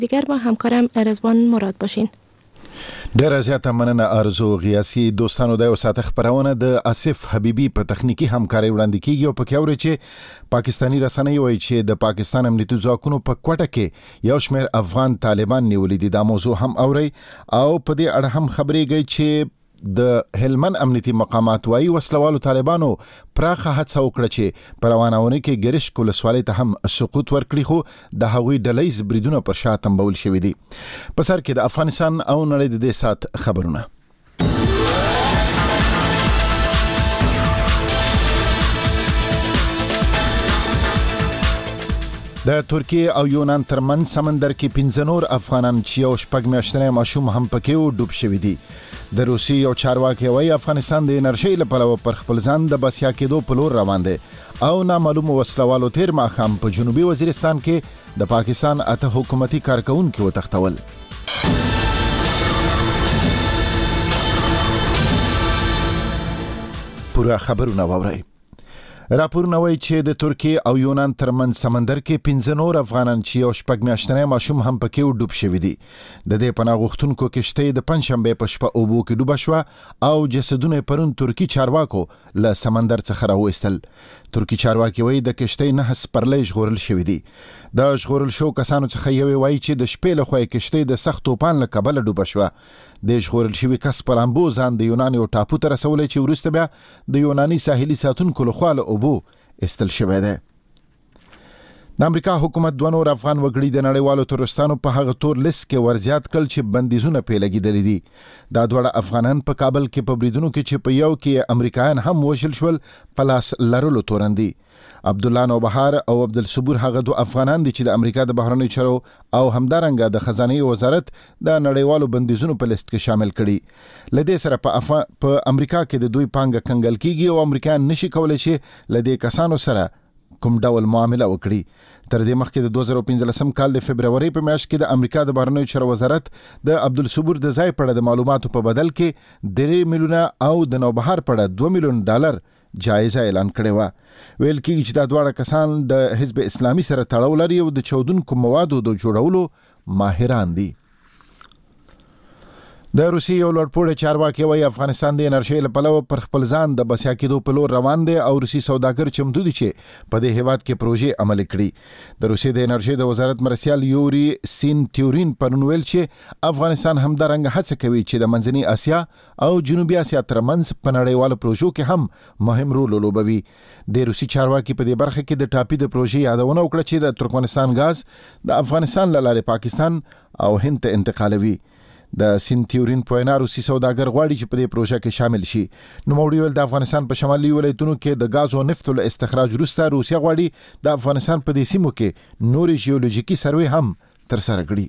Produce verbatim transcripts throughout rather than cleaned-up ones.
دیگر با همکارم رضوان مراد باشین. ډیره زیاته مننه ارزو غیاسی. دوستانو د وساته خبرونه د آصف حبیبی په تخنیکی همکاري وړاندې کیږي او په کې اوري چې پاکستانی رسنۍ وایي چې د پاکستان امنیتي ځواکونو په کوټه کې یو شمېر افغان طالبان نیولې دي. دا موضوع هم اوري او په دې اړه هم خبرېږي چې د هلمند امنیتي مقامات وایي وسلوالو طالبانو پراخه هڅه وکړه چې په روانونه کې ګرشک ولسوالۍ ته هم سقوط ورکړي، خو د هغوی ډلهیز بریدونه پر شا تنبول شوي دي. په سر کې د افغانستان او نړۍ د دې سات خبرونه. د ترکیه او یونان ترمنځ سمندر کې پنځه نور افغانان چې یو شپږ میاشتنی ماشوم هم پکې ډوب شوي دي. د روسي یو چارواکي وایي افغانستان د انرژۍ له پلوه پر خپل ځان د بسیا کېدو په لور روان دی او نامعلومو وسلوالو تیر ماښام په جنوبي وزیرستان کې د پاکستان اته حکومتي کارکونکي وتښتول. پوره خبرونه واورئ. راپورونه وایي چې د ترکیه او یونان ترمنځ سمندر کې پنځه نور افغانان چې یو شپږ میاشتنی ماشوم هم پکې ډوب شوي دي. د دې پناه غوښتونکو کشتۍ د پنجشنبې په شپه اوبو کې ډوبه شوه او جسدونه پرون ترکی چارواکو له سمندر څخه راوایستل. ترکی چارواکي وایي د کشتۍ نه سپرلۍ ژغورل شوي دي. د ژغورل شو کسانو څخه یو وایي چې د شپې له خوا کشتۍ د سخت توپان له کبله ډوبه شوه. د ژغورل شوي کس په لامبو ځان د یونان یو ټاپو ته رسولی چې وروسته بیا د یوناني ساحلي ساتونکو لخوا له اوبو استل شوی دی. د امریکا حکومت دوه نور افغان وګړي د نړیوالو تورستانو په هغه تور لیست کې ورزیات کړل چې بندیزونه پې لګېدلي دي. دا دواړه افغانان په کابل کې په بریدونو کې چې په یو کې امریکایان هم وژل شول په لاس لرلو تورن دي. عبدالله نوبهار او عبدالصبور هغه دو افغانان دي چې د امریکا د بهرنیو چارو او همدارنګه د خزانه وزارت د نړیوالو بندیزونو په لیست کې شامل کړي. لدې سره په افا... په امریکا کې د دوی پانګه کنګل کیږي او امریکایان نشي کولای چې لدې کسانو سره کوم ډول معامله وکړي. تر دې مخکې د دوه زره پنځلسم کال د فبرवरी په میاشت کې د امریکا د بهرنیو چارو وزارت د عبدالصبور د ځای په اړه د معلوماتو په بدل کې درې میلیونه او د نوبهار په اړه دوه میلیون ډالر جایزه اعلان کړې وه. ویل کېږي چې دا دواړه کسان د حزب اسلامي سره تړاو لري او د چاودونکو موادو د جوړولو ماهران دي. د روسي یو لوړپوړی چارواکي وایي افغانستان د انرژۍ له پلوه پر خپل ځان د بسیا کېدو په لور روان دی او روسي سوداګر چمتو دي چې په دې هیواد کې پروژې عملي کړي. د روسي د انرژۍ د وزارت مرسیال یوري سین تیورین پرون ویل چې افغانستان همدارنګه هڅه کوي چې د منځنۍ اسیا او جنوبي اسیا ترمنځ په نړیوالو پروژو کې هم مهم رول ولوبوي. د روسي چارواکي په دې برخه کې د ټاپي د پروژې یادونه وکړه چې د ترکمنستان غاز د افغانستان له لارې پاکستان او هند ته انتقالوي. د سینتیورین په وینا روسي سوداګر غواړي چې په دې پروژه کې شامل شي. نوموړي ویل د افغانستان په شمالي ولایتونو کې د غاز او نفتو له استخراج وروسته روسیا غواړي د افغانستان په دې سیمو کې نورې جیولوژیکي سروې هم ترسره کړي.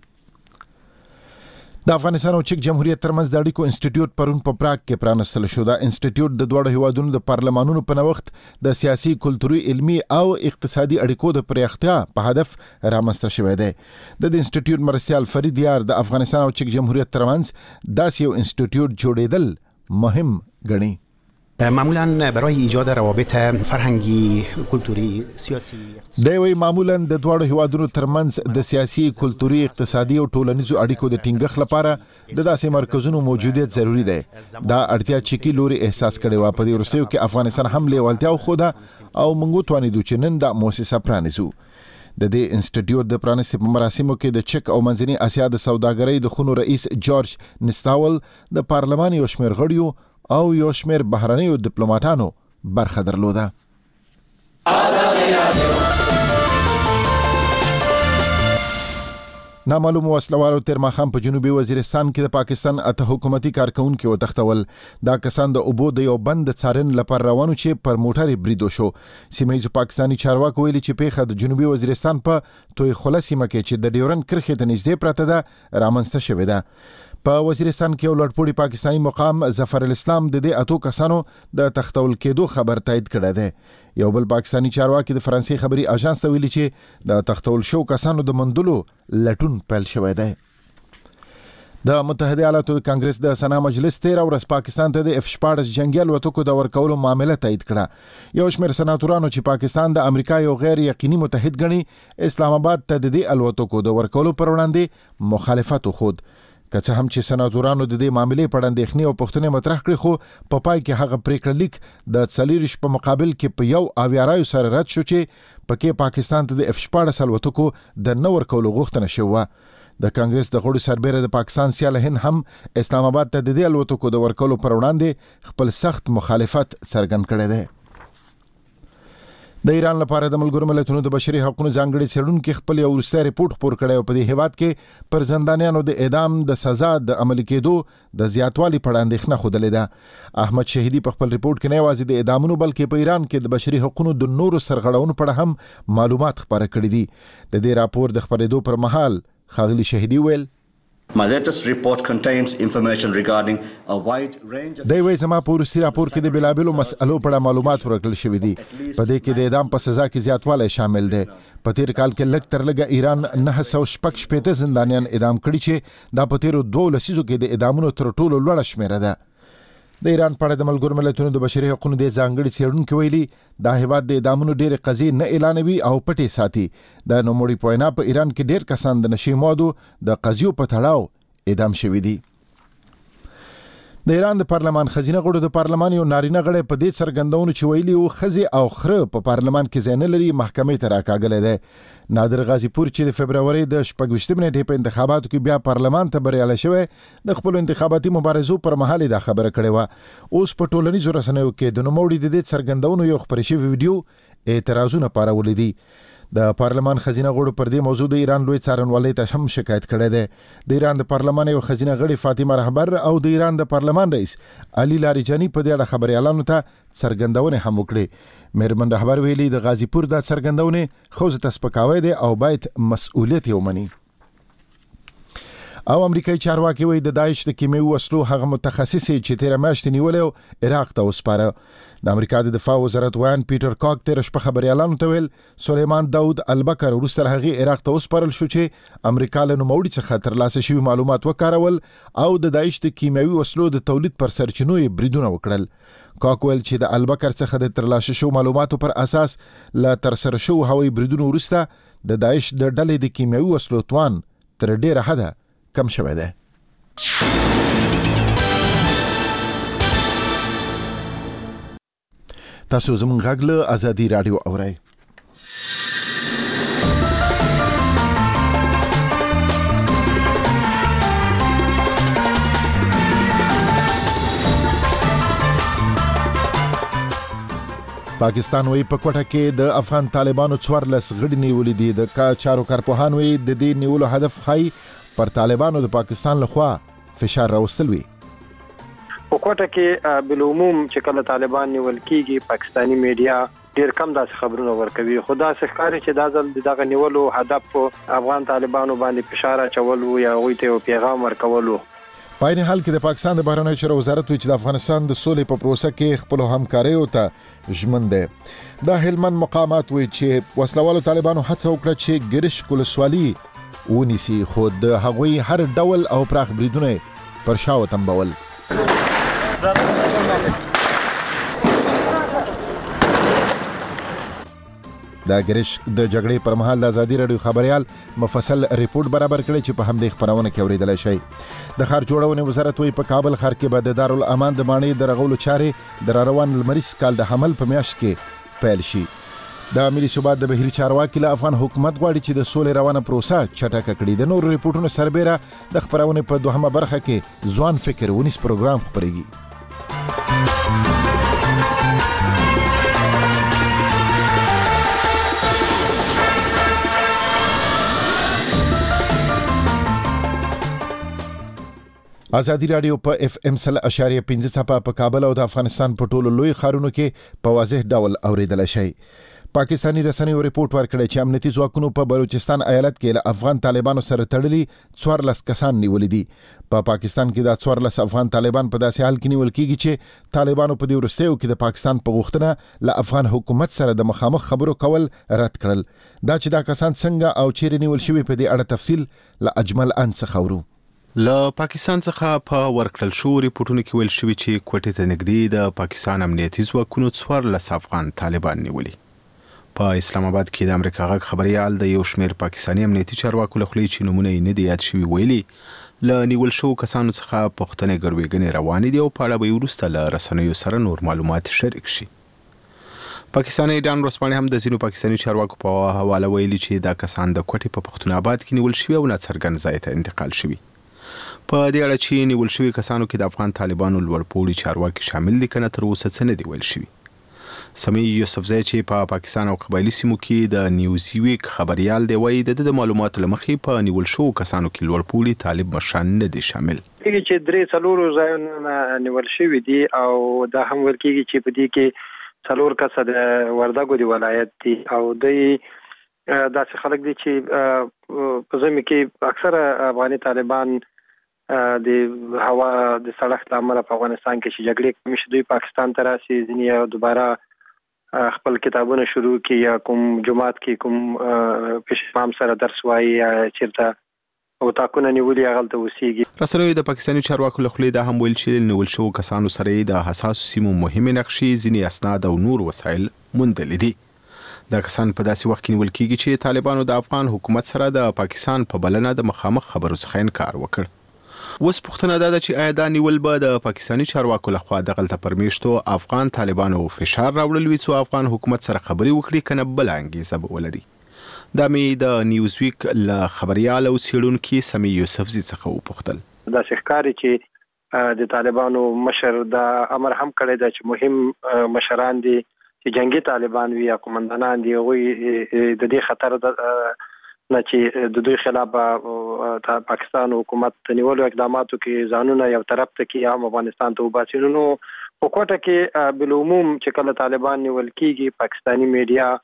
د افغانستان او چک جمهوریت ترمنځ د اړیکو انسټیټیوټ پرون په پراګ کې پرانستل شو. دا انسټیټیوټ د دوه هیوادونو د پارلمانونو په نوښت د سیاسي، کلتوري، علمي او اقتصادي اړیکو د پراختیا په هدف رامنځته شوی دی. د دې انسټیټیوټ مرسیال فرید یار د افغانستان او چک جمهوریت ترمنځ داسې یو انسټیټیوټ جوړېدل مهم ګڼي. معمولا برای ایجاد روابط فرهنگی، کلتوری، سیاسی دوی معمولا د دوه هیوادونو ترمنځ د سیاسي، کلتوري، اقتصادي او ټولنیزو اړیکو د ټینګښت لپاره د داسې مرکزونو موجودیت ضروری دی. دا اړتیا چکی لوري احساس کړي و. په دې ورسېو کې افغانستان هم لیوالتیا خوده او موږ توانیدو چې نن د مؤسسه پرانیزو. د دې انسټیټیوټ د پرانیستې په مراسمو کې د چک او منځنۍ اسیا د سوداګرۍ د خونو رئیس جورج نستاول، د پارلمان یو شمېر غړیو او یو شمېر بهرنیو ډیپلوماټانو برخه درلوده. نامعلوم وسلوالو تیر ماښام په جنوبي وزیرستان کې د پاکستان اته حکومتي کارکونکي وتښتول. دا کسان د اوبو د یو بند د څارنې لپاره روانو چې پر موټر بریدو شو. سیمه ییزو پاکستاني چارواکو ویلي چې پیښه د جنوبي وزیرستان په توی خوله سیمه کې چې د ډیورن کرښې ته نږدې پرته ده رامنځته شوې ده. په وزیرستان کې یو لوړپوړی پاکستاني مقام ظفر الاسلام د دې اتو کسانو د تښتول کېدو خبر تایید کړی دی. یو بل پاکستاني چارواکي د فرانسې خبري اژانس ته ویلي چې د تښتول شو کسانو د موندلو لټون پیل شوی دی. د متحده ایالاتو د کانګرس د سنا مجلس تیر ورځ پاکستان ته د اف شپاړس جنگي الوتکو د ورکولو معامله تایید کړه. یو شمېر سناتورانو چې پاکستان د امریکا یو غیر یقیني متحد ګڼي اسلام آباد ته د دې الوتکو د ورکولو پر وړاندې مخالفت وښود. که څه هم چې سناتورانو د دې معاملې په اړه اندېښنې او پوښتنې مطرح کړې خو په پای کې هغه پریکړه لیک د څلېرویشت په مقابل کې په یو اویا رایو سره رد شو چې پکې پاکستان ته د اف شپاړس الوتکو د نه ورکولو غوښتنه شوې. د کانګرس د غړو سربېره د پاکستان سیاله هند هم اسلام آباد ته د دې الوتکو د ورکولو پر وړاندې خپل سخت مخالفت څرګند کړی دی. د ایران لپاره د ملګرو ملتونو د بشري حقوقو ځانګړي څېړونکي خپل یو وروستی ریپورت خپور کړی او په دې هیواد کې پر زندانیانو د اعدام د سزا د عملي کېدو د زیاتوالي په اړه اندېښنه ښودلې ده. احمد شهیدي په خپل ریپورت کې نه یوازې د اعدامونو بلکې په ایران کې د بشري حقوقو د نورو سرغړونو په اړه هم معلومات خپاره کړي دي. د دې راپور د خپرېدو پر مهال ښاغلي شهیدي ویل My latest report contains information regarding a wide range of د وی زما په وروستي راپور کې د بلابلو مسألو په اړه معلومات ورکړل شوي دي. په دې کې د اعدام په سزا کې زیاتوالی شامل دی. په تیر کال کې لږ تر لږه ایران نه سوه شپږ شپېته زندانیان اعدام کړي چې دا په تیرو دوو لسیزو کې د اعدامونو تر ټولو لوړه شمیره ده. د ایران په اړه د ملګرو ملتونو د بشري حقوقو د ځانګړي څېړونکي ویلي دا هیواد د اعدامونو ډېرې قضیې نه اعلانوي او پټې ساتي. د نوموړي په وینا په ایران کې ډېر کسان د نشي موادو د قضیو په تړاو اعدام شوي دي. د ایران د پارلمان خزینه غړو د پارلمان یو نارینه غړی په دې څرګندونو چې ویلي وو ښځې او خره په پارلمان کې ځای نه لري محکمې ته راکاږلی دی. نادر غازي پور چې د فبرورۍ د شپږ ویشتمې نېټې په انتخاباتو کې بیا پارلمان ته بریالی شوی د خپلو انتخاباتي مبارزو پر مهال دا خبره کړې وه. اوس په ټولنیزو رسنیو کې د نوموړي د دې څرګندونو یو خپرې شوی ویډیو اعتراضونه پارولي دي. د پارلمان خزینه غړو پر دې موضوع د ایران لوی څارنوالۍ ته هم شکایت کړی دی. د ایران د پارلمان یو خزینه غړي فاطمه رهبر او د ایران د پارلمان رئیس علي لاریجاني په دې اړه خبريالانو ته څرګندونې هم وکړې. میرمن رهبر ویلي د غازی پور د څرګندونې خوځ ته سپکاوی دی او باید مسؤلیت یې ومني. او امریکایي چارواکي وایي د داعش د کیمیاوي وسلو هغه متخصص چې تیره میاشت نیولې عراق ته وسپاره. د امریکا د دفاع وزارت ویان پیټر کاک تیره شپه خبريالانو ته ویل سلیمان داود البکر وروسته هغه عراق ته وسپارل شو چې امریکا له نوموړي څخه ترلاسه شوي معلومات وکارول او د داعش د کیمیاوي وسلو د تولید پر سرچینو یې بریدونه وکړل. کاک ویل چې د البکر څخه د ترلاسه شوو معلوماتو پر اساس لا ترسره شوو هوایي بریدونو وروسته د داعش د ډلې د کیمیاوي وسلو توان تر ډیره حده کم شوی دی. تاسو زموږ غږ له ازادي رادیو اورئ. پاکستان وی په کوټه کې د افغان طالبانو څوارلس غړي نیولې دي. د چارو کارپوهان وی د دې نیولو هدف ښایي پر طالبانو د پاکستان لخوا فشار راوستل وي. په کوټه کې بالعموم چې کله طالبان نیول کیږي پاکستانی میډیا ډیر کم داسې خبرونه ورکوي. خو داسې ښکاري چې دا ځل دغه نیولو هدف افغان طالبانو باندې فشار اچول و یا هغوی ته یو پیغام ورکول و. په عین حال کې د پاکستان د بهرنیو چارو وزارت وایي چې د افغانستان د سولې په پروسه کې خپلو همکاریو ته ژمن دی. د هلمند مقامات وایي چې وسلوالو طالبانو هڅه وکړه چې ګرشک ولسوالي ونیسي خو د هغوی هر ډول او پراخ بریدونه پر شا وتمبول. د ګرشک د جګړې پر مهال د ازادي رادیو خبريال مفصل ریپورت برابر کړی چې په همدې خبرونه کې اوریدل شي. د ښار جوړونې وزارت وایي په کابل ښار کې به د دارالامان د ماڼۍ د رغولو چارې د راروان لمریز کال د حمل په میاشت کې پیل شي. د ملي ثبات د بهري چارواکي له افغان حکومت غواړي چې د سولې روانه پروسه چټکه کړي. د نورو ریپورتونو سربېره د خبرونې په دوهمه برخه کې ځوان فکر ونیس پروګرام خپرېږي. ازادي رادیو په اف ام سل اشاریه پنځه څپه په کابل او د افغانستان په ټولو لوی ښارونو کې په واضح ډول اوریدل شي. پاکستانی رسنیو ریپورت ورکړی چې امنیتي ځواکونو په بلوچستان ایالت کې له افغان طالبانو سره تړلي څوارلس کسان نیولې دي. په پا پاکستان کې دا څوارلس افغان طالبان په داسې حال کې نیول کېږي چې طالبانو په دې وروستیو کې د پاکستان په غوښتنه له افغان حکومت سره د مخامخ خبرو کول رد کړل. دا چې دا کسان څنګه او چیرې نیول شوي په دې اړه تفصیل له اجمل ان څخه اورو. له پاکستان څخه په ورکړل شو ریپورتونو کې ویل شوي چې کوټې ته نږدې د پاکستان امنیتي ځواکونو څوارلس افغان طالبان نیولي. په اسلام آباد کې د امریکا غږ خبريال د یو شمېر پاکستاني امنیتي چارواکو له خولې چې نومونه یې نه دي یاد شوي ویلي له نیول شوو کسانو څخه پوښتنې ګروېږنې روانې دي او په اړه به یې وروسته له رسنیو سره نور معلومات شریک شي. پاکستاني ډان ورځپاڼې هم د ځینو پاکستاني چارواکو په حواله ویلي چې دا کسان د کوټې په پښتون آباد کې نیول شوي او ناڅرګند ځای ته انتقال شوي. په دې اړه چې نیول شوي کسانو کې د افغان طالبانو لوړپوړي چارواکي شامل دي که نه تر اوسه څه نه دي ویل شوي. سمیع یوسفزی چې په پا پاکستان او قبایلي سیمو کې د نیوزي ویک خبريال دی وایي د د معلوماتو له مخې په نیول شوو کسانو کې لوړپوړي طالب مشران نه دي شامل. چې درې څلورو ځایونه نیول شوي دي او دا هم ویل کېږي چې په دې کې څلور کسه د وردګو دی ولایت دي او دوی داسې خلک دي چې په ځمکه کې اکثره افغاني طالبان د هوا د سړک لامل په افغانستان کې چې جګړې کوي دوی پاکستان ته راسي ځینې دوباره خپل کتابونه شروع کړي یا کوم جماعت کې کوم پښپام سره درس وایي یا چیرته او تاکونه نیولې هغه ته وسیږي. رسنیو د پاکستاني چارواکو له خولې دا هم ویل چې نیول شوو کسانو سره د حساسو سیمو مهمې نقشې ځینې اسناد او نور وسایل موندلي دي. دا کسان په داسې وخت کې نیول کېږي چې طالبانو د افغان حکومت سره د پاکستان په بلنه د مخامخ خبرو څخه انکار وکړ. اوس پوښتنه دا ده چې آیا دا نیول به د پاکستاني چارواکو لخوا دغلته پر میشتو افغان طالبانو فشار راوړل وي څو افغان حکومت سره خبرې وکړي که نه بله انګیزه به ولري. دا مې د نیوزویک له خبريال او څېړونکي سمیع یوسفزي څخه وپوښتل. دا ښکاري چې د طالبانو مشر دا امر هم کړی دی چې مهم مشران دي چې جنگي طالبان وي یا قومندانان دي هغوی د دې خطر نه چې د دوی خلاف پاکستان حکومت نیولو اقداماتو کې ځانونه یو طرف ته کې هم افغانستان ته وباسي. نو په کوټه کې بالعموم چې کله طالبان نیول کېږي پاکستاني میډیا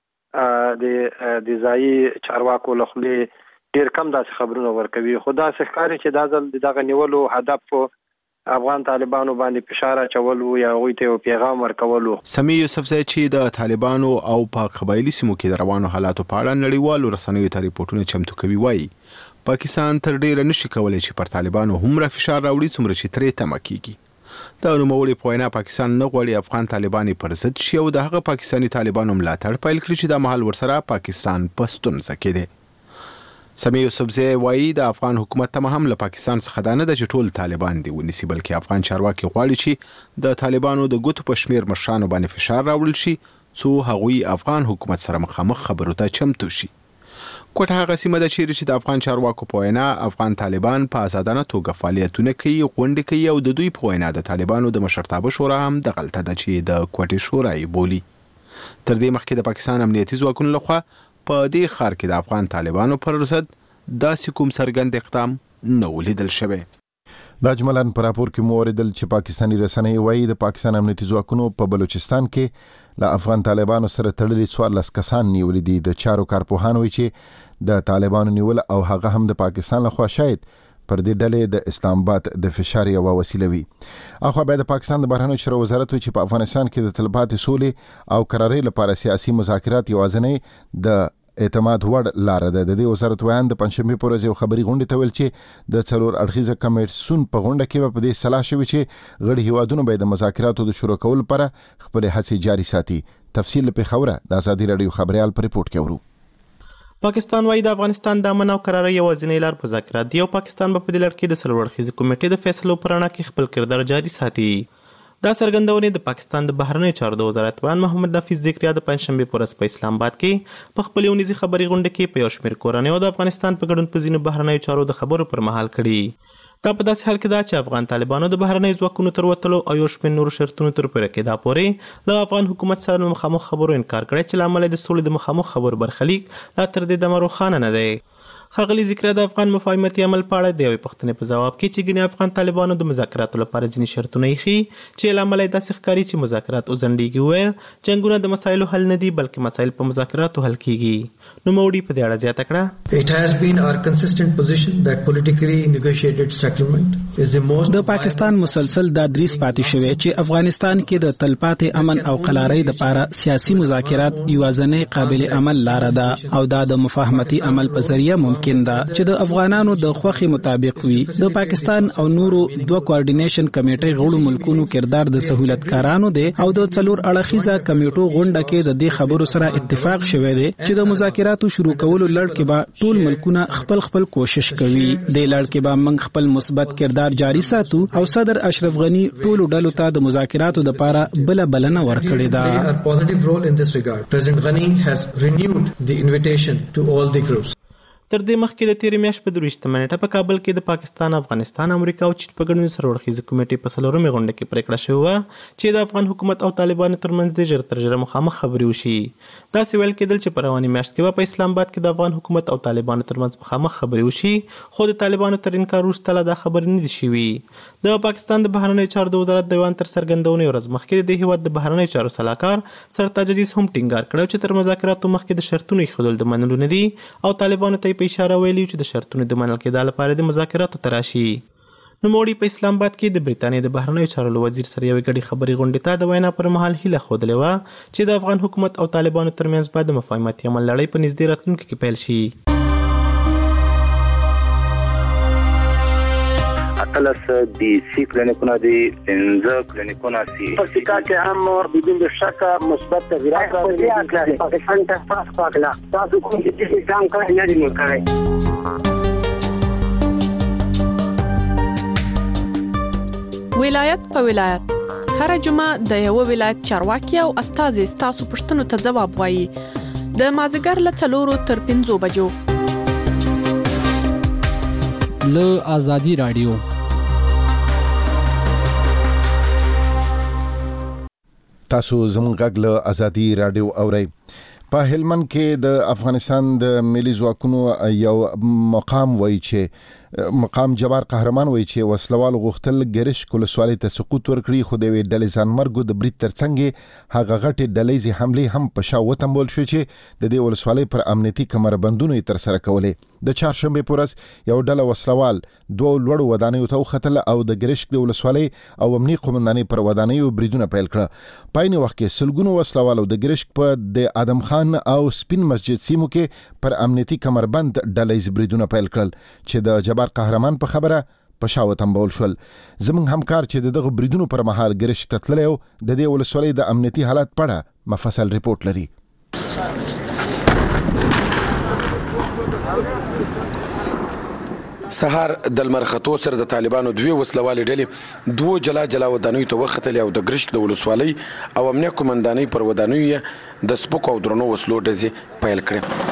د د ځایي چارواکو له خولې ډېر کم داسې خبرونه ورکوي. خو داسې ښکاري چې دا ځل د دغه نیولو هدف افغان طالبانو باندې فشار اچولو یا هغوی ته یو پیغام ورکولو. سمیع یوسفزی چې د طالبانو او په قبایلي سیمو کې د روانو حالاتو په اړه نړیوالو رسنیو ته ریپورټونه چمتو کوي وایي پاکستان تر ډېره نشي کولی چې پر طالبانو هومره فشار راوړي څومره چې ترې تمه کېږي. د نوموړي په وینا پاکستان نه غواړي افغان طالبان پر ضد شي او د هغه پاکستاني طالبانو ملاتړ پیل کړي چې د مهال ورسره پاکستان په ستونزه کې دی. سمیع یوسفزی وایي د افغان حکومت ته هم له پاکستان څخه دا نه ده چې ټول طالبان دي ونیسي بلکې افغان چارواکي غواړي چې د طالبانو د ګوتو په شمېر مشرانو باندې فشار راوړل شي څو هغوی افغان حکومت سره مخامخ خبرو ته چمتو شي. کوټه هغه سیمه ده چیرې چې د افغان چارواکو په وینا افغان طالبان په آزادانه توګه فعالیتونه کوي غونډې کوي او د دوی په وینا د طالبانو د مشرتابه شورا هم دغلته ده چې د کوټې شورا یې بولي. تر دې مخکې د پاکستان امنیتي ځواکونو لخوا په دې ښار کې د افغان طالبانو پر ضد داسې کوم څرګند اقدام نه ولیدل شوی. دا جملاً په راپور کې مو اوریدل چې پاکستاني رسنۍ وایي د پاکستان امنیتي ځواکونو په بلوچستان کې له افغان طالبانو سره تړلي څوارلس کسان نیولي دي. د چارو کارپوهان وایي چې د طالبانو نیول او هغه هم د پاکستان لخوا شاید پر دې ډلې د اسلام آباد د فشار یوه وسیله وي. اخوا بیا د پاکستان د بهرنیو چارو وزارت وایي چې په افغانستان کې د تلپاتې سولې او قرارۍ لپاره سیاسي مذاکرات یوازینۍ د اعتماد وړ لاره ده. د دې وزارت ویان د پنځشنبې په ورځ یو خبري غونډې ته ویل چې د څلور اړخیزه کمیسیون په غونډه کې په دې سلا شوی چې غړي هیوادونو به د مذاکراتو د شروع کولو لپاره خپل هڅې جاري ساتي. تفصیل په خبره د ازادي رادیو خبريال په ریپورت کې ورو. پاکستان وايي د افغانستان د امن او قرارۍ یوازینۍ لار مذاکرات دي او پاکستان به په دې لړ کې د څلور اړخیزې کمیټې د فیصلو پر اړه کې خپل کردار جاري ساتي. دا څرګندونې د پاکستان د بهرنیو چارو د وزارت وزیر محمد نفیس ذکریا د پنځشنبې په ورځ په اسلام آباد کې په خپل یونیزي خبري غونډه کې په یو شمېر کورنیو او د افغانستان په ګډون په ځینو بهرنیو چارو د خبرو پر مهال کړي. دا په داسې حال کې ده چې افغان طالبانو د بهرنیو ځواکونو تر وتلو او یو شمېر نورو شرطونو تر پوره کېدا پورې له افغان حکومت سره د مخامخ خبرو انکار کړی چې له امله د سولې د مخامخ خبرو برخلیک لا تر دې دمه روښانه نه دی. ښاغلي ذکریا د افغان مفاهمتي عمل په اړه د یوې پوښتنې په ځواب کې چې ګینې افغان طالبانو د مذاکراتو لپاره ځینې شرطونه ایښي چې له امله یې داسې ښکاري چې مذاکرات وځنډېږي. وویل جنګونه د مسایلو حل نه دي بلکې مسایل په مذاکراتو حل کېږي. نوموړي په دې اړه زیاته کړه It has been our consistent position that politically negotiated settlement is the most د پاکستان مسلسل دا دریس پاتې شوی چې افغانستان کې د تلپاتې امن او قلارۍ لپاره سیاسي مذاکرات یوازینۍ قابل عمل لاره ده او دا د مفاهمتي عمل په ذریعہ ممکن ممکن ده چې د افغانانو د خوخي مطابق وي. د پاکستان او نورو دوه کوارډینیشن کمیټې غړو ملکونو کردار د سہولتکارانو دی او د څلور اړخیزه کمیټو غونډه کې د دې خبرو سره اتفاق شوی دی چې د مذاکراتو شروع کولو لړ کې به ټول ملکونه خپل خپل کوشش کوي. د لړ کې به موږ خپل مثبت کردار جاری ساتو او صدر اشرف غنی ټول ډلو ته د مذاکراتو لپاره بل بلنه ورکړې ده. A positive role in this regard. President Ghani has renewed the invitation to all the groups. تر دې مخکې د تیرې میاشتې په درویشتمه نیټه په کابل کې د پاکستان، افغانستان، امریکا او چین په ګډون سرورخیزه کمیټې په څلورمې غونډه کې پریکړه شوې وه چې د افغان حکومت او طالبانو ترمنځ د ژر تر ژره مخامخ خبرې وشي. داسې ویل کېدل چې په روانې میاشت کې به په اسلام آباد کې د افغان حکومت او طالبانو ترمنځ مخامخ خبرې وشي، خو د طالبانو تر انکار وروسته لا دا خبرې نه دي شوي. د پاکستان د بهرنیو چارو د وزارت د ایوان تر څرګندونې ورځ مخکې د دې هېواد د بهرنیو چارو سلاکار سرتاج عزیز هم ټینګار کړی چې تر مذاکراتو مخکې د شرطونو ایښودل د منلو نه دي او طالبانو ته یې په اشاره ویلي چې د شرطونو د منل کېدا لپاره د مذاکراتو ته راشي. نوموړي په اسلام آباد کې د برېټانیا د بهرنیو چارو له وزیر سره یوې ګډې خبرې غونډې ته د وینا پر مهال هیله ښودلې وه چې د افغان حکومت او طالبانو ترمنځ باید د مفاهمتي عمل لړۍ په نږدې راتلونکي کې پیل شي. اتلس دی سی کلینیکونه دی پنځه کلینیکونه سی په سیکا کې هم بدون شک مثبت تغیرات راغلي دي. پاکستان ته پاس پاکلا تاسو کوم چې ځان کړی نه دی نو کړی. ولایت په ولایت هر جمعه د یو ولایت چارواکي او استازي ستاسو پوښتنو ته ځواب وایي. د مازیګر له څلورو تر پنځو بجو له آزادي رادیو. تاسو زموږ غږ له آزادي رادیو اورئ. په هلمند کې د افغانستان د ملي ځواکونو یو مقام وایي چې مقام جبار قهرمان وایي چې وسلوال غوښتل ګرشک ولسوالۍ ته سقوط ورکړي، خو د یوې ډلې ځانمرګو د برید ترڅنګ هغه غټې ډلهیزې حملې هم په شا وتمبول شوې چې د دې ولسوالۍ پر امنیتي کمربندونو یې ترسره کولې. د چهارشنبې په ورځ یو ډله وسلوال دوه لوړو ودانیو ته وختل او د ګرشک د ولسوالۍ او امني قومندانۍ پر ودانیو بریدونه پیل کړه. په عین وخت کې سلګونو وسلوالو د ګرشک په د ادم خان او سپین مسجد سیمو کې پر امنیتي کمربند ډلهیز بریدونه پیل کړل چې د جبار قهرمان په خبره په شا وتمبول شول. زموږ همکار چې دغه بریدونو پر مهال ګرشک ته تللی و د دې ولسوالۍ د امنیتي حالت په اړه مفصل ریپورت لري. سهار د لمر خطو سره د طالبانو دوی وسلوالې ډلې دوه جلا جلا ودانیو ته وختلې او د ګرشک د ولسوالۍ او امنیه قومندانۍ پر ودانیو د سپکو او درنو وسلو ډزې پیل کړې.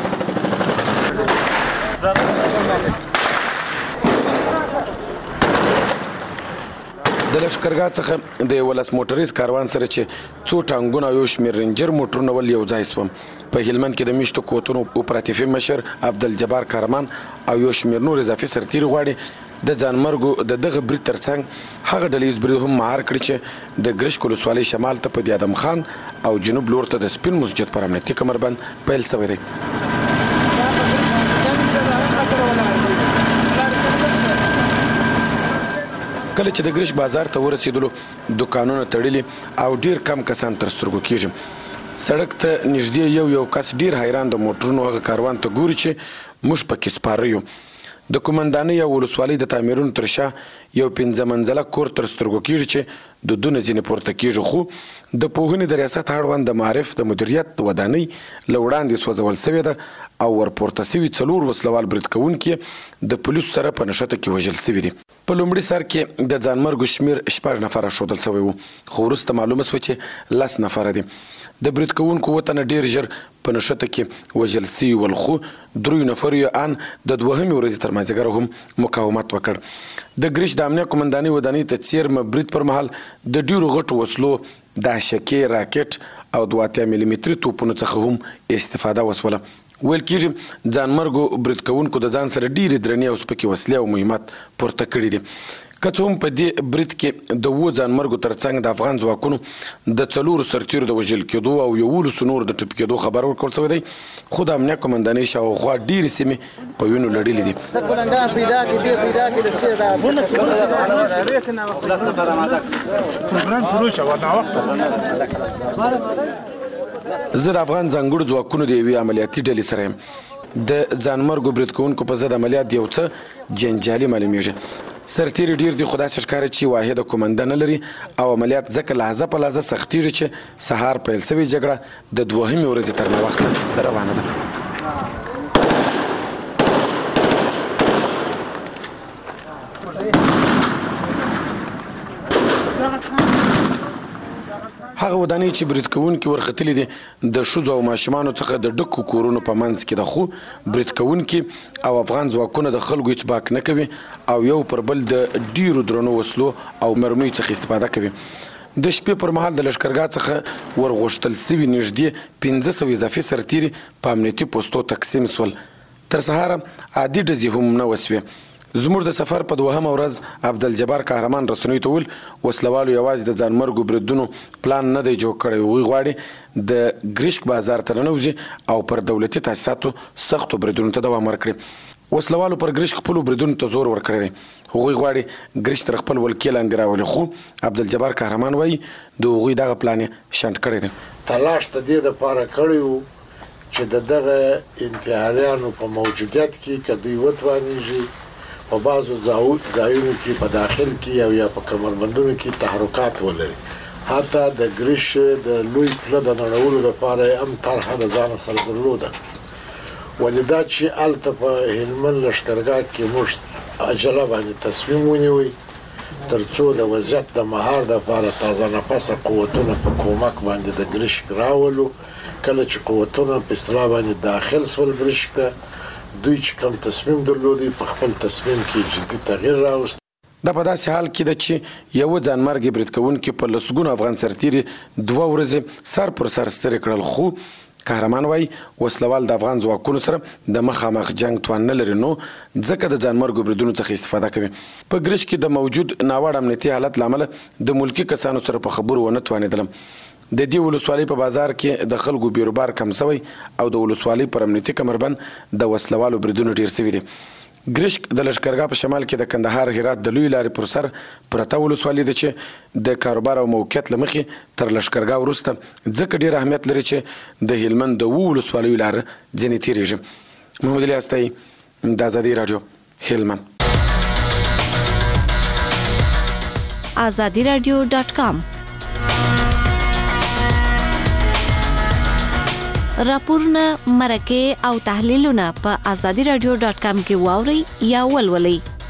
د لشکرګاه څخه د ولس موټریز کاروان سره چې څو ټانګونه او یو شمېر رینجر موټرونه ول یو ځای سوم. په هلمند کې د میشتو کوتونو اپراتیفي مشر عبدالجبار قهرمان او یو شمېر نور اضافي سرتیري غواړي د ځانمرګو د دغه برید ترڅنګ هغه ډلهیز برید هم مهار کړي چې د ګرشک ولسوالۍ شمال ته په د ادم خان او جنوب لور ته د سپین مسجد پر امنیتي کمربند پیل شوی دی. کله چې د ګرشک بازار ته ورسېدلو دکانونه تړلي او ډیر کم کسان تر سترګو کېږي. سړک ته نږدې یو یو کس ډیر حیران د موټرونو هغه کاروان ته ګوري چې موږ پکې سپاره یو. د قومندانۍ او ولسوالۍ د تعمیرونو تر شا یو پنځه منزله کور تر سترګو کېږي چې د دونه ځینې پورته کېږي، خو د پوهنې د ریاست اړوند د معارف د مدیریت ودانۍ له وړاندې سوځول شوې ده او ورپورته شوي څلور وسلوال برید کوونکي د پولیسو سره په نښته کې وژل شوي دي. په لومړي سر کې د ځانمرګو شمېر شپږ نفره ښودل شوی و، خو وروسته معلومه شوه چې لس نفره دي. د برید کوونکو اووه تنه ډېر ژر په نښته کې وژل شوي ول، خو دریو نفرو یې ان د دوهمې ورځې تر مازدیګره هم مقاومت وکړ. د ګرشک د امنیه قومندانۍ ودانۍ ته څیرمه برید پر مهال د ډېرو غټو وسلو د اشکې، راکټ او دوه اتیا ملي متري توپونو څخه هم استفاده وسوله. ویل کېږي ځانمرګو برید کوونکو د ځان سره ډېرې درنې او سپکې وسلې او مهمات پورته کړي دي. که څه هم په دې برید کې د اووه ځانمرګو ترڅنګ د افغان ځواکونو د څلورو سرتیرو د وژل کېدو او یولسو نور د ټپي کېدو خبر ورکړل شوی دی، خو د امنیه قومندانۍ شاوخوا ډېرې سیمې په وینو لړلې دي. زه د افغان ځانګړو ځواکونو د یوې عملیاتي ډلې سره یم. د ځانمرګو برید کوونکو په ضد عملیات یو څه جنجالي معلومیږي. سرتیري ډیر دي خو داسې ښکاري چې واحده کومنده نه لري او عملیات ځکه لحظه په لحظه سختیږي چې سهار پیل سوې جګړه د دوهمې ورځې تر ناوخته روانه ده. هغه ودانۍ چې برید کوونکي ورختلي دي د ښځو او ماشومانو څخه د ډکو کورونو په منځ کې ده، خو برید کوونکي او افغان ځواکونه د خلکو هیڅ باک نه کوي او یو پر بل د ډیرو درنو وسلو او مرمیو څخه استفاده کوي. د شپې پر مهال د لښکرګاه څخه ورغوښتل سوي نږدې پنځه سوه اضافي سرتیري په امنیتي پوستو تقسیم سول. تر سهاره عادي ډزې هم نه وسوې. زموږ د سفر په دوهمه ورځ عبدالجبار قهرمان رسنیو ته وویل وسلوالو یوازې د ځانمرګو بریدونو پلان نه دی جوړ کړی. هغوی غواړي د ګرشک بازار ته ننوځي او پر دولتي تاسیساتو سختو بریدونو ته دوام ورکړي. وسلوالو پر ګرشک خپلو بریدونو ته زور ورکړی دی. هغوی غواړي ګرشک تر خپل ولکې لاندې راولي، خو عبدالجبار قهرمان وایي د هغوی دغه پلان یې شنډ کړی دی. تلاش د دې دپاره کړی و چې د دغه انتحاریانو په موجودیت کې که دوی وتوانیږي په بعضو ځایونو کې په داخل کې او یا په کمربندونو کې تحرکات ولري. حتی د ګرش د لوی پله د نړولو دپاره یې هم طرحه د ځانه سره درلوده. ولې دا چې هلته په هلمند لښکرګاه کې موږ عجله باندې تصمیم ونیوی تر څو د وضعیت د مهار دپاره تازه نفسه قوتونه په کومک باندې د ګرشک راولو. کله چې قوتونه په اصطلاح باندې داخل سول ګرشک ته، دوی چې کوم تصمیم درلودی په خپل تصمیم کې جدي تغییر راوست. دا په داسې حال کې ده چې یو ځانمرګي برید کوونکي په لسګونو افغان سرتیري دوه ورځې سر پر سر ستړي کړل، خو قهرمان وایي وسلوال د افغان ځواکونو سره د مخامخ جنگ توان نه لري، نو ځکه د ځانمرګو بریدونو څخه استفاده کوي. په ګرشک کې د موجود ناوړه امنیتي حالت له امله د ملکي کسانو سره په خبرو ونه توانېدلم. د دې ولسوالۍ په بازار کې د خلکو بیروبار کم سوی او د ولسوالۍ پر امنیتي کمربند د وسلوالو بریدونو ډیر سوي دي. ګرشک د لښکرګاه په شمال کې د کندهار هرات د لوی لارې پر سر پرته ولسوالۍ ده چې د کاروبار او موقعیت له مخې تر لښکرګاه وروسته ځکه ډیر اهمیت لري چې د هلمند د اوو ولسوالیو لاره ځینې تیریږي. محمد علي استایي، د ازادي راډیو، هلمند. ازادي راډیو ډاټ کام راپورونه، مرکې او تحلیلونه په ازادي راډیو ډاټ کام کې واورئ یا ولولئ.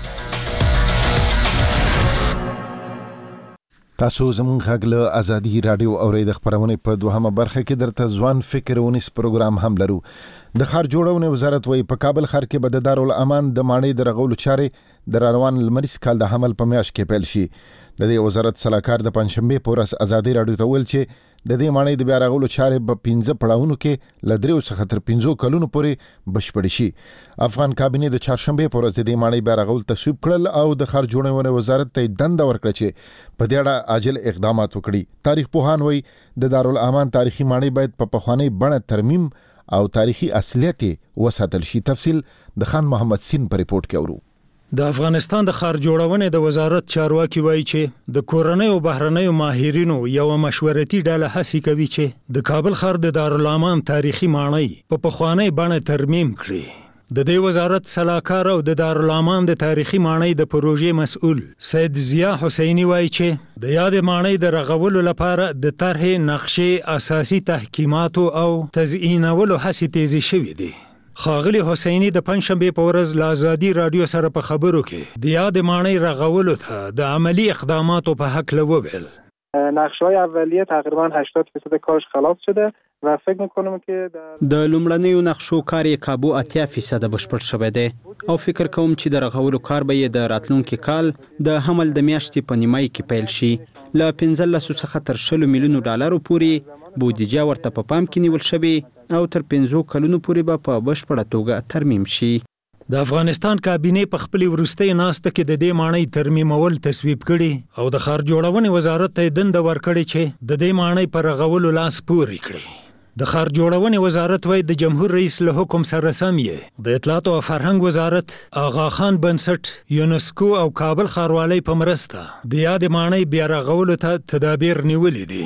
تاسو زموږ غږ له ازادي راډیو اورئ. د خپرونې په دوهمه برخه کې درته ځوان فکر ونیس پروګرام هم لرو. د ښار جوړونې وزارت وایي په کابل ښار کې به د دارالامان د ماڼۍ د رغولو چارې د روان لمریز کال د حمل په میاشت کې پیل شي. د دې وزارت سلاکار د پنځشنبې په ورځ ازادي راډیو ته ویل چې د دې ماڼۍ د بیا رغولو چارې په پنځه پړاوونو کې له دریو څخه تر پنځو کلونو پورې بشپړې شي. افغان کابینې د چهارشنبې په ورځ د دې ماڼۍ بیا رغول تصویب کړل او د ښار جوړونې وزارت ته دنده ورکړه چې په دې اړه عاجل اقدامات وکړي. تاریخ پوهان وایي د دارالامان تاریخي ماڼۍ باید په پخوانۍ بڼه ترمیم او تاریخي اصلیت وساتل شي. تفصیل د خان محمد سین په ریپورت کې اورو. د افغانستان د ښار جوړونې د وزارت چارواکي وایي چې د کورنۍ او بهرنیو ماهرینو یو مشورتي ډله هڅې کوي چې د کابل ښار د دارالامان تاریخي ماڼۍ په پخوانۍ بڼه ترمیم کړي. د دې وزارت سلاکار او د دارالامان د تاریخي ماڼۍ د پروژې مسؤل سید ضیا حسیني وایي چې د یاد ماڼۍ د رغولو لپاره د طرحې نقشې اساسي تحکیماتو او تزیینولو هڅې تیزې شوې دي. ښاغلي حسیني د پنځشنبې په ورځ له ازادي راډیو سره په خبرو کې د یاد ماڼۍ رغولو ته د عملی اقداماتو په هکله وویل. نقشه‌های اولیه تقریبا هشتاد درصد کارش خلاص شده و فکر می‌کنم که د لومړنیو نقشو کار یې کابو اتیا فیصد بشپړ شوی دی او فکر کوم چې د رغولو کار به یې د راتلونکي کال د حمل د میاشتې په نیمایي کې پیل شي. له پنځلسو څخه تر شلو میلیونو ډالرو پورې بودیجه ورته په پام کې نیول شوې او تر پنځو کلونو پورې به په بشپړه توګه ترمیم شي. د افغانستان کابینې په خپلې وروستۍ ناسته کې د دې ماڼۍ ترمیمول تصویب کړي او د ښار جوړونې وزارت ته دنده ورکړې چې د دې ماڼۍ په رغولو لاس پورې کړي. د ښار جوړونې وزارت وایي د جمهور رئیس له حکم سره سم یې د اطلاعات او فرهنګ وزارت، آغا خان بنسټ، یونسکو او کابل ښاروالۍ په مرسته د یاد ماڼۍ بیا رغولو ته تدابیر نیولې دي.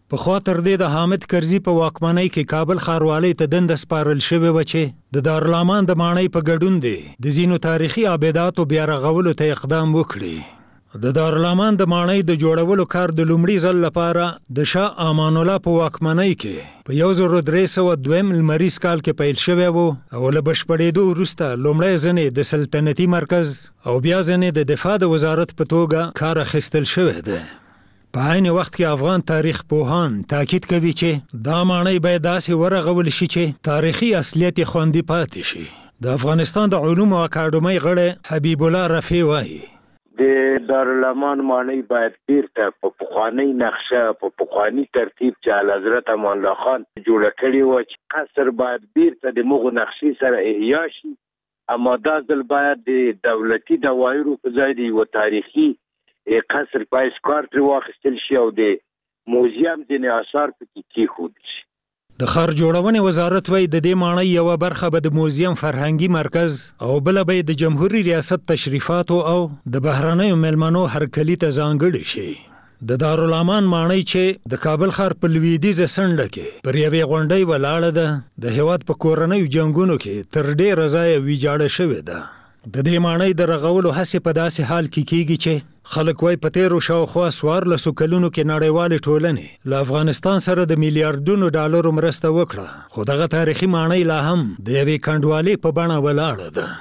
په خاطر دې د حامد کرزي په واکمنۍ کې کابل ښاروالۍ ته دنده سپارل شوې وه چې د دارالامان د ماڼۍ په ګډون دی د ځینو تاریخي آباداتو بیا رغولو ته اقدام وکړي. د دارالامان د ماڼۍ د جوړولو کار د لومړي ځل لپاره د شاه امان الله په واکمنۍ کې په یو زر درې سوه دویم لمریز کال کې پیل شوی و او له بشپړېدو وروسته لومړی ځنې د سلطنتي مرکز او بیا ځنې د دفاع د وزارت په توګه کار اخیستل شوی دی. په عین وخت کې افغان تاریخ پوهان تاکید کوي چې دا ماڼۍ باید داسې ورغول شي چې تاریخي اصلیت یې خوندي پاتې شي. د افغانستان د علومو اکاډمۍ غړی حبیب الله رفیع وایي د دارالامان ماڼۍ باید بیرته په پخوانۍ نقشه په پخواني ترتیب چې اعلیحضرت امان الله خان جوړه کړې وه چې قصر باید بیرته د مغو نقشې سره احیا شي، اما دا ځل باید د دولتي دواایرو په ځای د یوه تاریخي قصر په حیث کار ترې واخیستل شي او د موزیم ځینې اثار پکې کېښودل شي. د ښار جوړونې وزارت وایي د دې ماڼۍ یوه برخه به د موزیم فرهنګي مرکز او بله به د جمهوري ریاست تشریفاتو او د بهرنیو میلمنو هرکلي ته ځانګړې شي. د دارالامان ماڼۍ چې د کابل ښار په لویدیځه څنډه کې پر یوې غونډۍ ولاړه ده د هېواد په کورنیو جنګونو کې تر ډېره ځایه ویجاړه شوې ده. د دې ماڼۍ د رغولو هڅې په داسې حال کې کیږي چې خلک وایي په تیرو شاوخوا څوارلسو کلونو کې نړیوالې ټولنې له افغانستان سره د میلیارډونو ډالرو مرسته وکړه، خو دغه تاریخي ماڼۍ لا هم د یوې کنډوالې په بڼه ولاړه ده.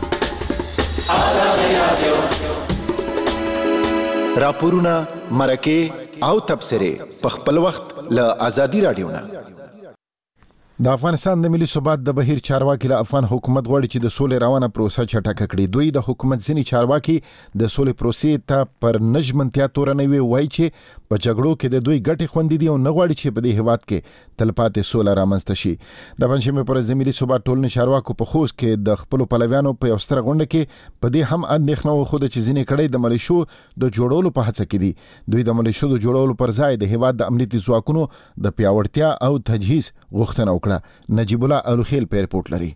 راپورونه، مرکې او تبصرې په خپل وخت له آزادي راډیو نه. د افغانستان د ملي ثبات د بهیر چارواکي له افغان حکومت غواړي چې د سولې روانه پروسه چټکه کړي. دوی د حکومت ځینې چارواکي د سولې پروسې ته پر نژمنتیا تورنوي، وایي چې په جګړو کې د دوی ګټې خوندي دي او نه غواړي چې په دې هېواد کې تلپاتې سوله رامنځته شي. د پنجشنبې پر ورځ د ملي ثبات ټولنې چارواکو په خوست کې د خپلو پلویانو په یو ستره غونډه کې په دې هم اندېښنه وښوده چې ځینې کړۍ د ملیشو د جوړولو په هڅه کې دي. دوی د ملیشو د جوړولو پر ځای د هېواد د امنیتي ځواکونو د پیاوړتیا او تجهیز غوښتنه وکړه. نجیب الله الوخیل په رپورټ لري.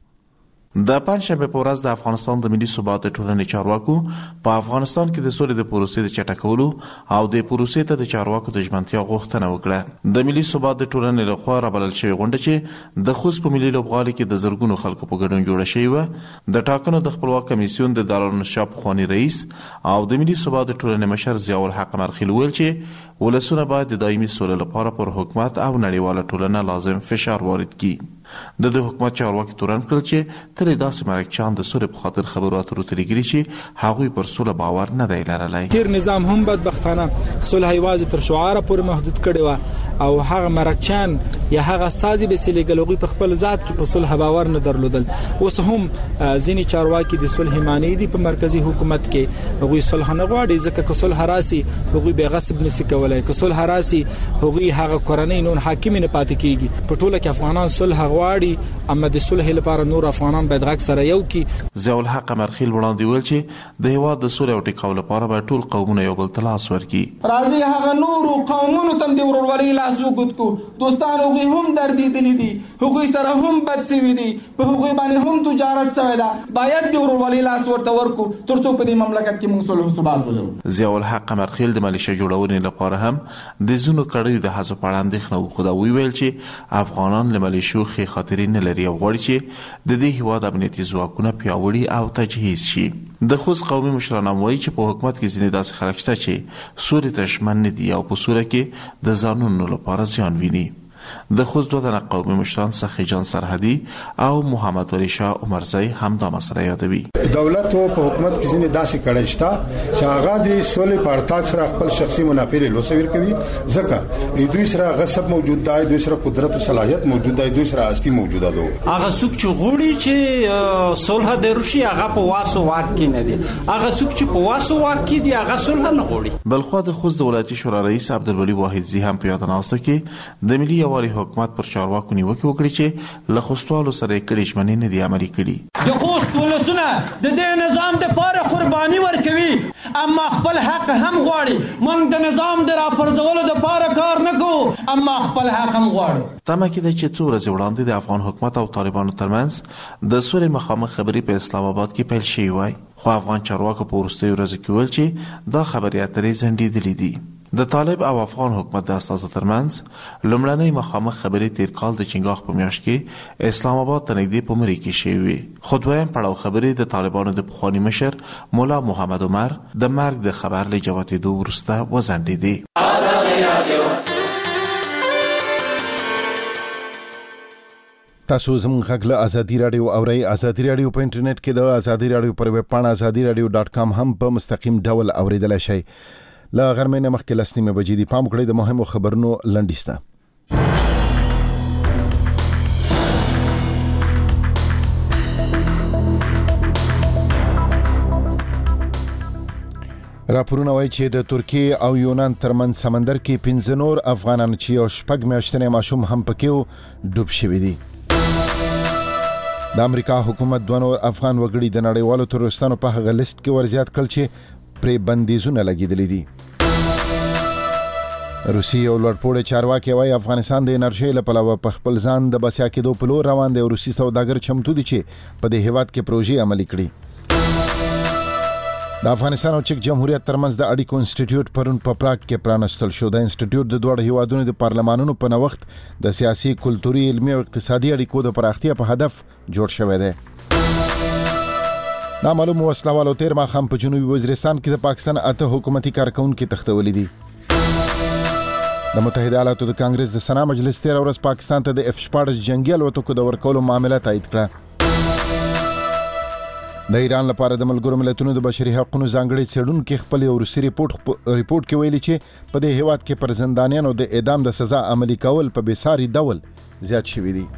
د پنځشنبه په ورځ د افغانستان د ملي ثبات ټولنې چارواکو په افغانستان کې د سولې د پروسې د چټکولو او د پروسې ته د چارواکو د ژمنتیا غوښتنه وکړه. د ملي ثبات ټولنې لخوا رابلل شوې غونډه چې د خوست په ملي لوبغالي کې د زرګونو خلکو په ګډون جوړه شوې وه، د ټاکنو د خپلواک کمیسیون د دارالانشا پخواني رئیس او د ملي ثبات ټولنې مشر ضیاء الحق مرخیل ویل چې ولسونه باید د دایمي سولې لپاره پر حکومت او نړیواله ټولنه لازم فشار وارد کړي. د د حکومت چارواکي تورن کړل چې ترې داسې مرکچان د سولې په خاطر خبرو اترو ته لګري چې هغوی پر سوله باور نه دی لرلی. تیر نظام هم بدبختانه صلح یوازې تر شعاره پورې محدود کړی و او هغه مرکچان یا هغه استازي به چې لګل هغوی په خپل ذات کې په صلح باور نه درلودل. اوس هم ځینې چارواکي د صلح معنی دي په مرکزی حکومت کې، هغوی صلح نه غواړي ځکه که صلح راسي هغوی به غصب نشي کولای، که صلح راسي هغوی هغه کورنۍ نون حاکم نه پاتې کیږي. په ټوله کې افغانان صلح غواړي، اما د صلح لپاره نور افغانان باید غږ سره یو کی. ضیاء الحق مرخیل وړاندې ویل چې د هېواد د سولې او ټیکاو لپاره باید ټول قومونه یو بل ته لاس ورکړي. راځي هغه نورو قومونو ته د ورورولۍ لاس وګد کو. دوستان هغوی هم دردېدلي دي، هغوی سره هم بد سوي دي، په هغوی باندې هم تجارت سوی ده. باید د ورورولۍ لاس ورته ورکو تر څو په دې مملکت کې موږ صلح او ثبات ولرو. ضیاء الحق مرخیل د ملیشه جوړونې لپاره هم د ځینو کړیو د حذف په اړه اندېښنه وښوده. ویل چې افغانان له ملیشو ښې خاطرې نه لري او غواړي چې د دې هېواد امنیتي ځواکونه پیاوړي او تجهیز شي. د خوست قومي مشران هم وایي چې په حکومت کې ځینې داسې خلک شته چې سولې ته ژمن نه دي او په سوله کې د ځانونو لپاره زیان ویني. د خوست دوه تنه قومي مشران سخي جان سرحدي او محمد ولی شاه عمرزی هم دا مسله یادوي. دولت او په حکومت کې ځینې داسې کړي شته چې هغه د سولې په ارتاق سره خپل شخصي منافع له لوسویر کوي، ځکه دوی سره غصب موجود دی، دوی سره قدرت او صلاحیت موجود دی، دوی سره اصلي موجوده ده. هغه څوک چې غوړي چې صلح د روشي هغه په واسو واک کې نه دي، هغه څوک چې په واسو واک کې دي هغه صلح نه غوړي. بلخو د خوست د ولایتي شورا رئیس عبدالولي واحدزي هم په یاد ناسته کې د ملي یووالي حکومت پر چارواکو نیوکه وکړي چې له خوستوالو سره کړي ژمنې نه دي عملي کړي. د خوست ولسونه د دې نظام د پاره قرباني ورکوي، اما خپل حق هم غواړي. موږ د نظام د راپرځولو د پاره کار نه کوو، اما خپل حق هم غواړو. تمه کېده چې څو ورځې وړاندې د افغان حکومت او طالبانو ترمنځ د سولې مخامخ خبرې په اسلام آباد کې پیل شوې وای، خو افغان چارواکو په وروستیو ورځو کې ویل چې دا خبرې اترې ځنډېدلې دي. د طالب او افغان حکومت د استازو ترمنځ لومړنۍ مخامخ خبرې تیر کال د چنګاښ په میاشت کې اسلام آباد ته نږدې په مرۍ کې شوې وې، خو دویم پړاو خبرې د طالبانو د پخواني مشر مولا محمد عمر د مرګ د خبر له جوتېدو وروسته وځنډېدې. تاسو زموږ غږ له ازادي راډیو اورئ. ازادي راډیو په انټرنیټ کې د ازادي راډیو پر ویب پاڼه ازادي راډیو ډاټ کام هم په مستقیم ډول اوریدلای شئ. له غرمې نه مخکې لس نیمې بجې دي. پام وکړئ د مهمو خبرونو لنډیسته. راپورونه وایي چې د ترکیې او یونان ترمنځ سمندر کې پنځه نور افغانان چې یو شپږ میاشتنی ماشوم هم پکې ډوب شوي دي. د امریکا حکومت دوه نور افغان وګړي د نړیوالو تروریستانو په هغه لیست کې ورزیات کړل چې پرې بندیزونه لګېدلي دي. روسي او لوړپوړي چارواکي وایي افغانستان د انرژۍ له پلوه په خپل ځان د بسیا کېدو په لور روان دی او روسي سوداګر چمتو دي چې په دې هیواد کې پروژې عملي کړي. د افغانستان او چک جمهوریت ترمنځ د اړیکو انسټیټیوټ پرون په پراګ کې پرانستل شو. د انسټیټیوټ د دوه هیوادونو د پارلمانونو په نوښت د سیاسي، کلتوري، علمي او اقتصادي اړیکو د پراختیا په هدف جوړ شوی دی. نامعلوم وسلوالو تیر ماښام په جنوبي وزیرستان کې د پاکستان اته حکومتي کارکونکي تښتولي دي. د متحده ایالاتو د کانګرس د سنا مجلس تیر ورځ پاکستان ته د اف شپاړس جنگي الوتکو د ورکولو معامله تایید کړه. د ایران لپاره د ملګرو ملتونو د بشري حقوقو ځانګړي څېړونکي خپل یو روسي ریپورت ریپورت کې ویلي چې په دې هیواد کې پر زندانیانو د اعدام د سزا عملي کول په بېساري ډول زیات شوي دي.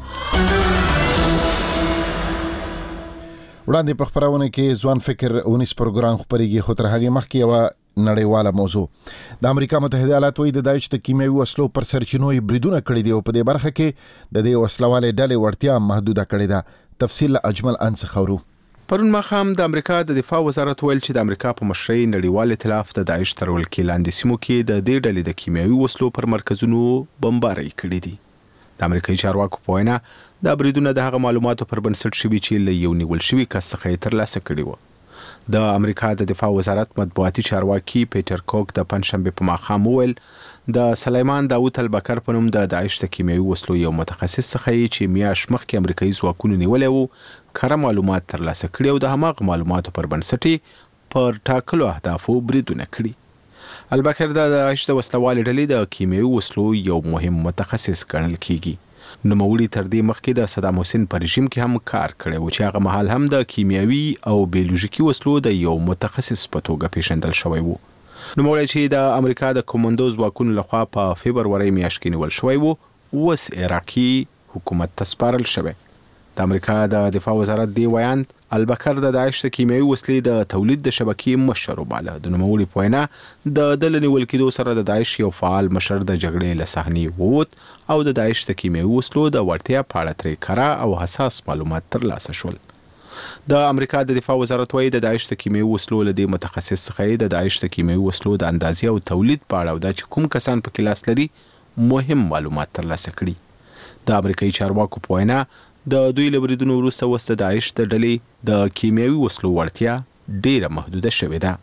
وړاندې په خپرونه کې ځوان فکر ونیس پروګرام خپرېږي، خو تر هغې مخکې یوه نړیواله موضوع. د امریکا متحده ایالات وایي د داعش د کیمیاوي وسلو پر سرچینو یې بریدونه کړي دي او په دې برخه کې د دې وسلوالې ډلې وړتیا محدوده کړې ده. تفصیل له اجمل ان څخه اورو. پرون ماښام د امریکا د دفاع وزارت ویل چې د امریکا په مشرۍ نړیوال ائتلاف د داعش تر ولکې لاندې سیمو کې د دې ډلې د کیمیاوي وسلو پر مرکزونو بمبارۍ کړې دي. د امریکایي چارواکو په وینا دا بریدونه د هغه معلوماتو پر بنسټ شوي چې له یو نیول شوي کس څخه یې ترلاسه کړي وو. د امریکا د دفاع وزارت مطبوعاتي چارواکي پیټر کوک د پنځشنبې په ماښام وویل د سلیمان داوود البکر په نوم د داعش د کیمیاوي وسلو یو متخصص څخه چې میاشت مخکې امریکایي ځواکونو نیولی وو کره معلومات ترلاسه کړي او د هماغه معلوماتو پر بنسټ پر ټاکلو اهدافو بریدونه کړي. البکر د داعش د وسلوالې ډلې د کیمیاوي وسلو یو مهم متخصص ګڼل کیږي. نوموړي تر دې مخکې د صدام حسین په رژیم کې هم کار کړی و چې هغه مهال هم د کیمیاوي او بیولوژیکي وسلو د یو متخصص په توګه پیژندل شوی و. نوموړی چې د امریکا د کمانډو ځواکونو لخوا په فبرورۍ میاشت کې نیول شوی و اوس عراقي حکومت ته سپارل شوی. د امریکا د دفاع وزارت دی ویاند البکر د داعش د کیمیاوي وسلې د تولید د شبکې مشر وباله. د نوموړي په وینا د ده له نیول کېدو سره د داعش یو فعال مشر د جګړې له صحنې ووت او د داعش د کیمیاوي وسلو د وړتیا په اړه ترې کره او حساس معلومات ترلاسه شول. د امریکا د دفاع وزارت وایي د داعش د کیمیاوي وسلو له دې متخصص څخه د داعش د کیمیاوي وسلو د اندازې او تولید په اړه او دا چې کوم کسان پکې لاس لري مهم معلومات ترلاسه کړي. د امریکایي چارواکو په وینا د دوی له بریدونو وروسته اوس د داعش د ډلې د کیمیاوي وسلو وړتیا ډیره محدوده شوې ده.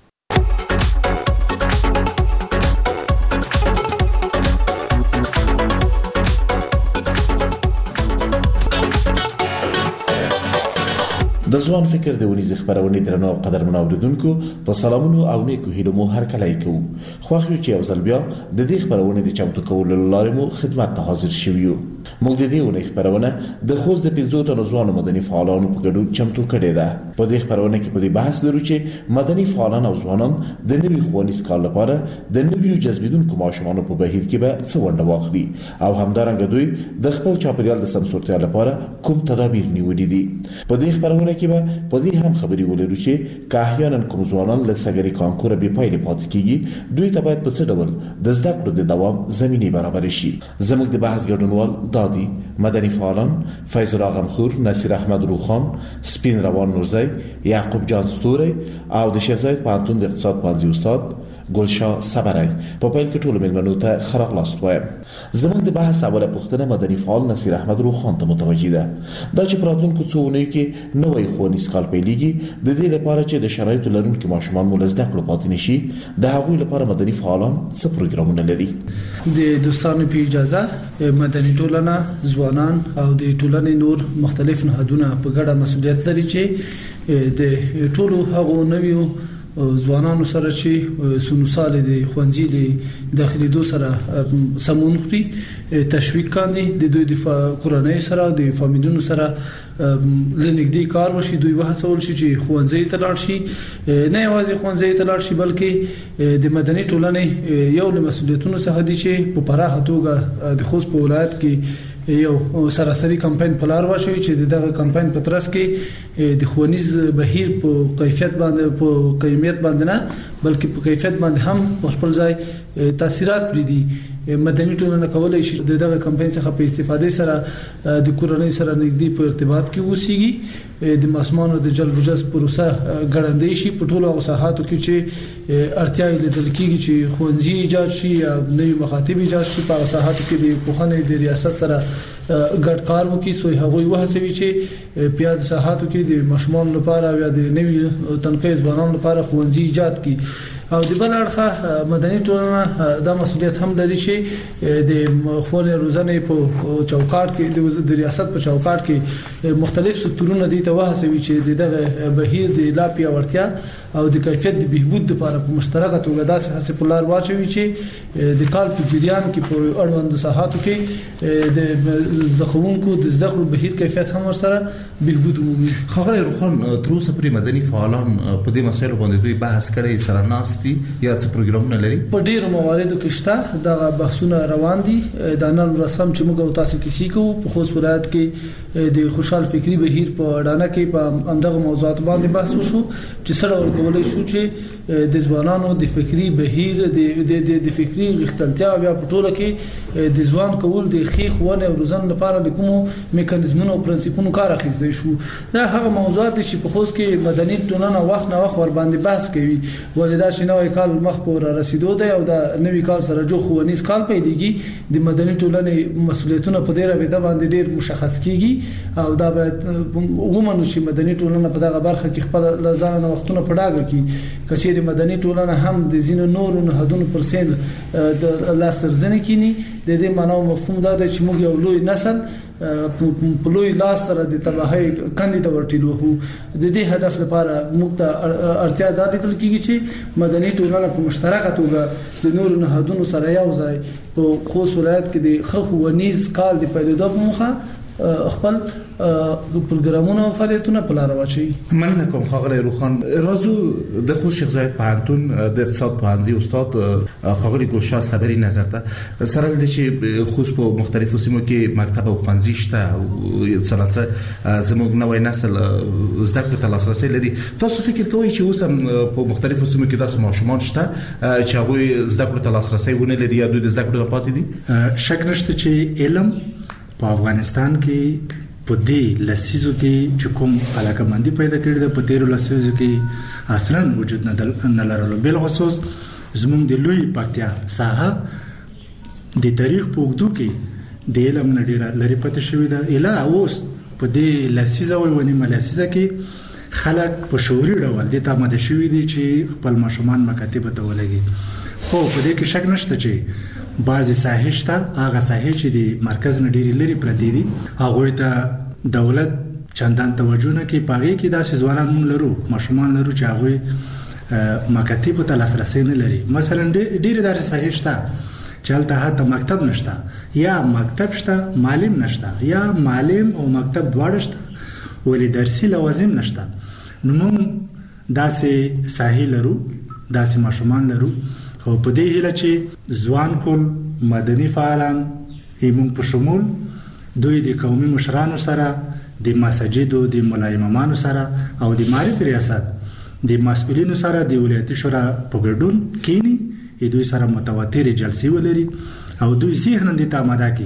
د ځوان فکر د ونیز خبرونه درنو قدر منوردونکو په سلامونو او نیکو هیلو مو هر کله کوو. خو خو چې یو ځل بیا د دې خبرونه د چمتو کولو لپاره مو خدمت ته حاضر شویو. موږ د دې ونې خبرونه د خوست د پنځو تنو ځوانو مدني فعالانو په ګډون چمتو کړې ده. په دې خبرونه کې په دې بحث لرو چې مدني فعالان او ځوانان د نوي ښوونیز کال لپاره د نویو جذبیدونکو ماشومانو په بهیر کې به څه ونډه واخلي او همدارنګه دوی د خپل چاپیریال د سمسورتیا لپاره کوم تدابیر نیولي دي. په دې خبرونه کې به په دې هم خبرې ولرو چې که احیانا کوم ځوانان له سګري کانکور بې پایلې پاتې کیږي دوی ته باید په څه ډول د زده کړو د دوام زمینه برابر شي. زموږ د بحث ګډونوال دادی مدني فعالان فیض الله غمخور، نصیر احمد روخان، سپین روان نورزی، یعقوب جان ستوری او د شیخ زاید پوهنتون د اقتصاد پوهنځي استاد ګلشاه صبري په پیل کې ټول مېلمنو ته ښه راغلاست وایم. زموږ د بحث اوله پوښتنه مدني فعال نصیر احمد روخان ته متوجه ده. دا چې په راتلونکو څو اونیو کې نوی ښوونیز کال پیلېږي، د دې لپاره چې د شرایطو لرونکي ماشومان مو له زده کړو پاتې نه شي، د هغوی لپاره مدني فعالان څه پروګرامونه لري؟ د دوستانو په اجازه مدني ټولنه، ځوانان او د ټولنې نور مختلف نهادونه په ګډه مسؤلیت لري چې د ټولو هغو نویو ځوانانو سره چې سنوسال د خوانځي د داخليدو سره سمون خوري تشویق کاندي، د دوی د کورنۍ سره د فامیلونو سره لنګدي کار وشي، دوی وهڅول شي چې خوانځي ته لاړ شي، نه یوازې خوانځي ته لاړ شي بلکې د مدني ټولنې یو له مسؤلیتونو څخه دي چې په پراخه توګه د خوست په ولایت کې یو سراسري کمپاین په لار واچوي چې دغه کمپاین په ترڅ کې د ښوونیز بهیر په کیفیت باندې په کمیت باندې نه بلکې په کیفیت باندې هم خپل ځای تاثیرات پریدي. مدني ټولنه کولای شي دغه کمپاین څخه په استفادې سره د کورنۍ سره نږدې په ارتباط کې اوسېږي، د ماسمانو د جلب و جذب پروسه ګړندۍ شي په ټولو ساحاتو کې چې اړتیاوې لیدل کېږي چې ښوونځي ایجاد شي یا نوي مخاطب ایجاد شي. په ساحاتو کې د پوهنې د ریاست سره ګډ کار وکړي، سو هغوی وهڅوي چې په یاد ساحاتو کې د ماشومان لپاره یا د نوي تنکي ځوانانو لپاره ښوونځي ایجاد کړي. او د بل اړخه مدني ټولنه دا مسؤلیت هم لري چې د ښوونې روزنې په چوکاټ کې د ریاست په چوکاټ کې مختلف سکتورونه دي ته وهڅوي چې دغه بهیر د لا پیاوړتیا او د کیفیت د بهبود لپاره په مشترکه توګه داسې هڅې په لار واچوي چې د کال په جریان کې په اړوندو ساحاتو کې د زده کوونکو د زده کړو بهیر کیفیت هم ورسره بهبود ومومي. ښاغلی روخان، تر اوسه پورې مدني فعالان په دې مسایلو باندې دوی بحث کړی، سره ناست دي یا څه پروګرامونه لري؟ په ډیرو مواردو کې شته دغه بحثونه روان دي. د نن ورځ هم چې موږ او تاسو کې سیکو په خوست ولایت کې د خوشحال فکری بهیر په اډانه کې په همدغه موضوعات باندې بحث وشو چې سره ورکولای شو چې د ځوانانو د فکری بهیر د د د فکری غښتلتیا بیا په ټوله کې د ځوان کول د خې خوونه او روزن لپاره د کومو میکانیزمونو او پرنسپونو کار اخیستل شو. دا هغه موضوعات چې په خوست کې مدني ټولنه وخت نه وخت ور باندې بحث کوي. ولدا چې نوې کال مخ په رسیدو دی او دا نوې کال سره جو خوونیز کال پیلېږي، د مدني ټولنې مسؤلیتونه په ډیره به د باندې ډیر مشخص کیږي او دا به عموما چې مدني ټولنه په دغه برخه کې خپل ځان او وختونه په ډاګه کې کچېر مدني ټولنه هم د زینو نور نه هدون پرسنټ د لاسرزنه کینی. د دې معنی او مفهوم دا دی چې موږ یو لوی نسل په لوی لاس سره د تباہي کندې ته ورټیلو هو. د دې هدف لپاره موږ ته اړتیا ده چې چې مدني ټولنه په مشترکه توګه د نور نه هدون سره یو ځای په خوست ولایت کې د خخ ونیز کال د پیدایښت په مخه خپل پروګرامونه او فعالیتونه په لار واچي. مننه کوم ښاغلی روخان. راځو د خوست شیخ زاید پوهنتون د اقتصاد پوهنځي استاد ښاغلی ګلشاه صبري نظر ته سره د چې خوست په مختلفو سیمو کې مکتب او ښوونځي شته او څنګه زموږ نوې نسل زده کړې ته لاسرسي لري، تاسو فکر کوئ چې اوس هم په مختلفو سیمو کې داسې ماشومان شته چې هغوی زده کړې ته لاسرسي ونه لري یا دوی د زده کړې نه پاتې دي؟ شک نشته چې علم په افغانستان کې په دې لسیزو کې چې کوم علاقمندي پیدا کړې ده په تیرو لسیزو کې اصلا وجود نه لرلو. بل خصوص زموږ د لوی پکتیا ساحه د تاریخ په اوږدو کې د علم نه ډیره لري پاتې شوې ده. اله اوس په دې لسیزه او ونیمه لسیزه کې خلک په شعوري ډول د تامده شوې دي چې خپل ماشومان مکاتب ته ولګي. خو په دې کې شک نشته چې بعضی ساحې شته، هغه ساحې چې د مرکز نه ډېرې لرې پرتې دي، هغوی ته دولت چندان توجه نه کوي. په هغې کې داسې ځوانان موږ لرو، ماشومان لرو چې هغوی مکاتبو ته لاسرسی نه لري. مثلا ډېرې داسې ساحې شته چې هلته حتی مکتب نشته، یا مکتب شته معلم نشته، یا معلم او مکتب دواړه شته ولې درسي لوازم نشته. نو موږ داسې ساحې لرو، داسې ماشومان لرو. خو په دې هیله چې ځوان کول مدني فعالان ایمون په شمول دوی د قومي مشرانو سره، د مساجدو د ملا امامانو سره او د معارف ریاست د مسؤلینو سره د ولایتي شورا په ګډون کینی دوی سره متواتر جلسې ولري او دوی ذهن دې ته آماده کړي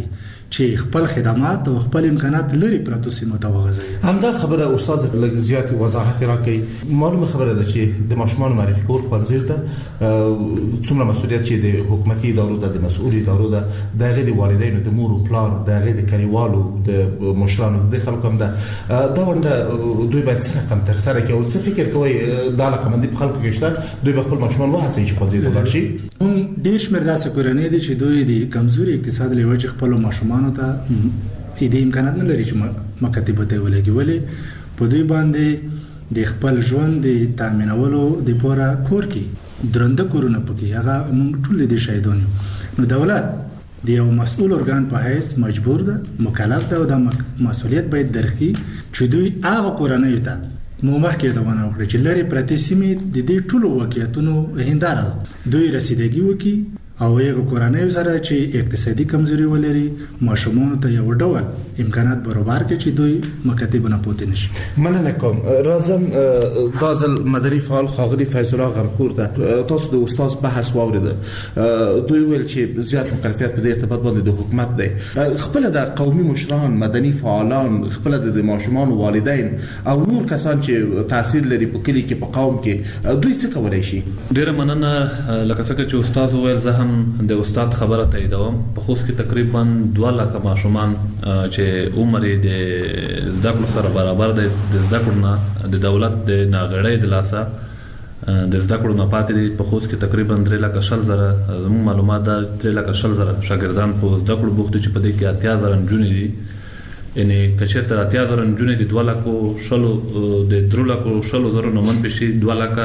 چې خپل خدمات او خپل امکانات لري پرتو سیمو ته وغځي. همدا خبره استاد لږ زیات وضاحت راکړي. معلومه خبره ده چې د ماشومان معرفي کول خپل ته څومره مسؤلیت چې د حکومتي ادارو د مسؤلي ادارو د دغه د والدینو د مور او پلار دغه د کلیوالو د مشرانو د خلکو هم ده دا ونده دوی باید سره کم تر سره کوي. څه فکر کوي دا لکه په خلکو کې شته دوی خپل ماشومان وهڅوي چې خوځي دلار شي؟ هم ډیر شمېر داسې کورنۍ دي چې دوی د کمزوري اقتصاد له وجې خپل ماشومان ته دې امکانات نه لري چې مکاتب ته ولګي، ولې په دوی باندې د خپل ژوند د تامینولو د پوره کور کې درنده کورونه پکې هغه موږ ټول دې شاهدون یو. نو دولت د یو مسؤل ارګان په حیث مجبور ده، مکلف ده او د مسؤلیت باید درکړي چې دوی هغه کورنۍ ته مو مخکې دا ونه وکړي چې لري پرتې سیمې د دې ټولو واقعیتونو هنداره دوی رسیدګي وکړي او یو کورنۍ سره چې اقتصادي کمزوري ولري ماشومان ته یو ډول امکانات برابر کړي چې دوی مکاتب نه پوتې نشي. مننه کوم. راځم دازل مدني فعال خاغلی فیض الله غمخور ده تاسو د استاد بحث واورید دوی ویل چې زیات مکلفیت په دې ارتباط باندې د حکومت دی. خپل د قومي مشران مدني فعالان خپل د ماشومان والدین او نور کسان چې تاثیر لري په کلی کې په قوم کې دوی څه کولای شي؟ ډیره مننه. لکه څنګه چې استاد ویل زه د استاد خبره تاییدوم. په خوست کې تقریبا دوه لک ماشومان چې عمر د زده کړو سره برابر دی د زده کړو نه د دولت د ناغړې د لاسه د زده کړو نه پاتې دي. په خوست کې تقریبا درې لک شل زره زموږ معلومات ده درې لک شل زره شاګردان په زده کړو بوخت دي چې په دې کې اتیا زره نجونې دي. یعنی کچته اتیا زره نجونې دي دوه لک شل د درې لک شل زره نمن بشي دوه لک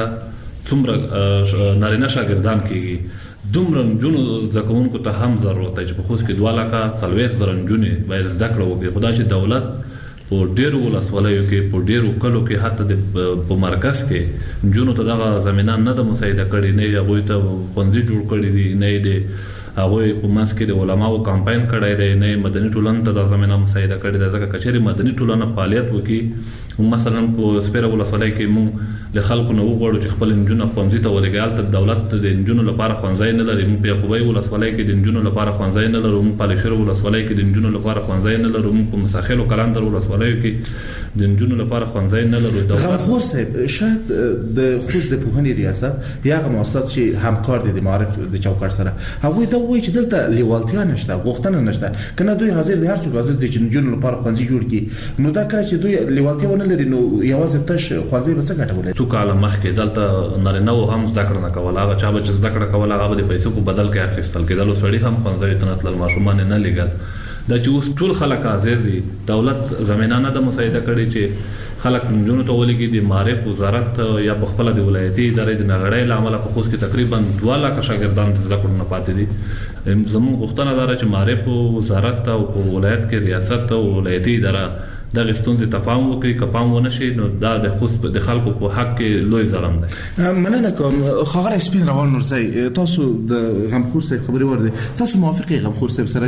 څومره نارینه شاګردان کېږي. دومره نجونو زده کوونکو ته هم ضرورت دی چې په خوست کې دوه لکه څلوېښت زره نجونې باید زده کړه وکړي. خو دا چې دولت په ډېرو ولسوالیو کې په ډېرو کلو کې حتی په مرکز کې نجونو ته دغه زمینه نه ده مساعده کړې، نه یې هغوی ته ښوونځي جوړ کړي دي، نه یې د هغوی په منځ کې د علماو کمپاین کړی دی، نه یې مدني ټولنې ته دا زمینه مساعده کړې ده. ځکه که چېرې مدني ټولنه فعالیت وکړي مثلا په سپیره ولسوالۍ کې موږ له خلکو نه وغواړو چې خپل نجونه ښوونځي ته ولېږي. هلته دولت د نجونو لپاره ښوونځی نه لري. موږ په یعقوبۍ ولسوالۍ کې د نجونو لپاره ښوونځی نه لرو. موږ په پالشیر ولسوالۍ کې د نجونو لپاره ښوونځی نه لرو. موږ په مساخیل او کلندر ولسوالیو کې د نجونو لپاره ښوونځی نه لرو. غمخور صاحب شاید د خوست د پوهنې ریاست یا هغه مؤسسات چې همکار دي د معارف د چوکاټ سره هغوی دا وایي چې دلته لیوالتیا نشته، غوښتنه نشته. کنه دوی حاضر دي هر څوک حاضر دي چې نجونو لپاره ښوونځي جوړ کړي. نو دا کله چې دوی لیوالتیا ونه لري نو یوازې تش ښوونځي به څه ګټه ولري؟ څو کاله مخکې دلته نارینه و هم زده کړه نه کوله. هغه چا به چې زده کړه کوله هغه به د پیسو په بدل کې اخیستل کېدل. سړي هم ښوونځیو ته نه تلل، ماشومان نه لېږل. دا چې اوس ټول خلک حاضر دي، دولت زمینه نه ده مساعده کړې چې خلک نجونو ته ولګي. د معارف وزارت یا په خپل د ولایتي ادارې د ناغړۍ له امله په خوست کې تقریبا دوه لکه شاګردان د زده کړو نه پاتې دي. زموږ غوښتنه ده چې معارف وزارت او په ولایت کې ریاست او ولایتي اداره دغه ستونزې ته پام وکړي. که پام ونه شي نو دا د خوست د خلکو په حق کې لوی ظلم دی. مننه کوم. خاغلی سپین روان نورزی تاسو د غمخور صاحب خبرې ورده تاسو موافقه غمخور صاحب سره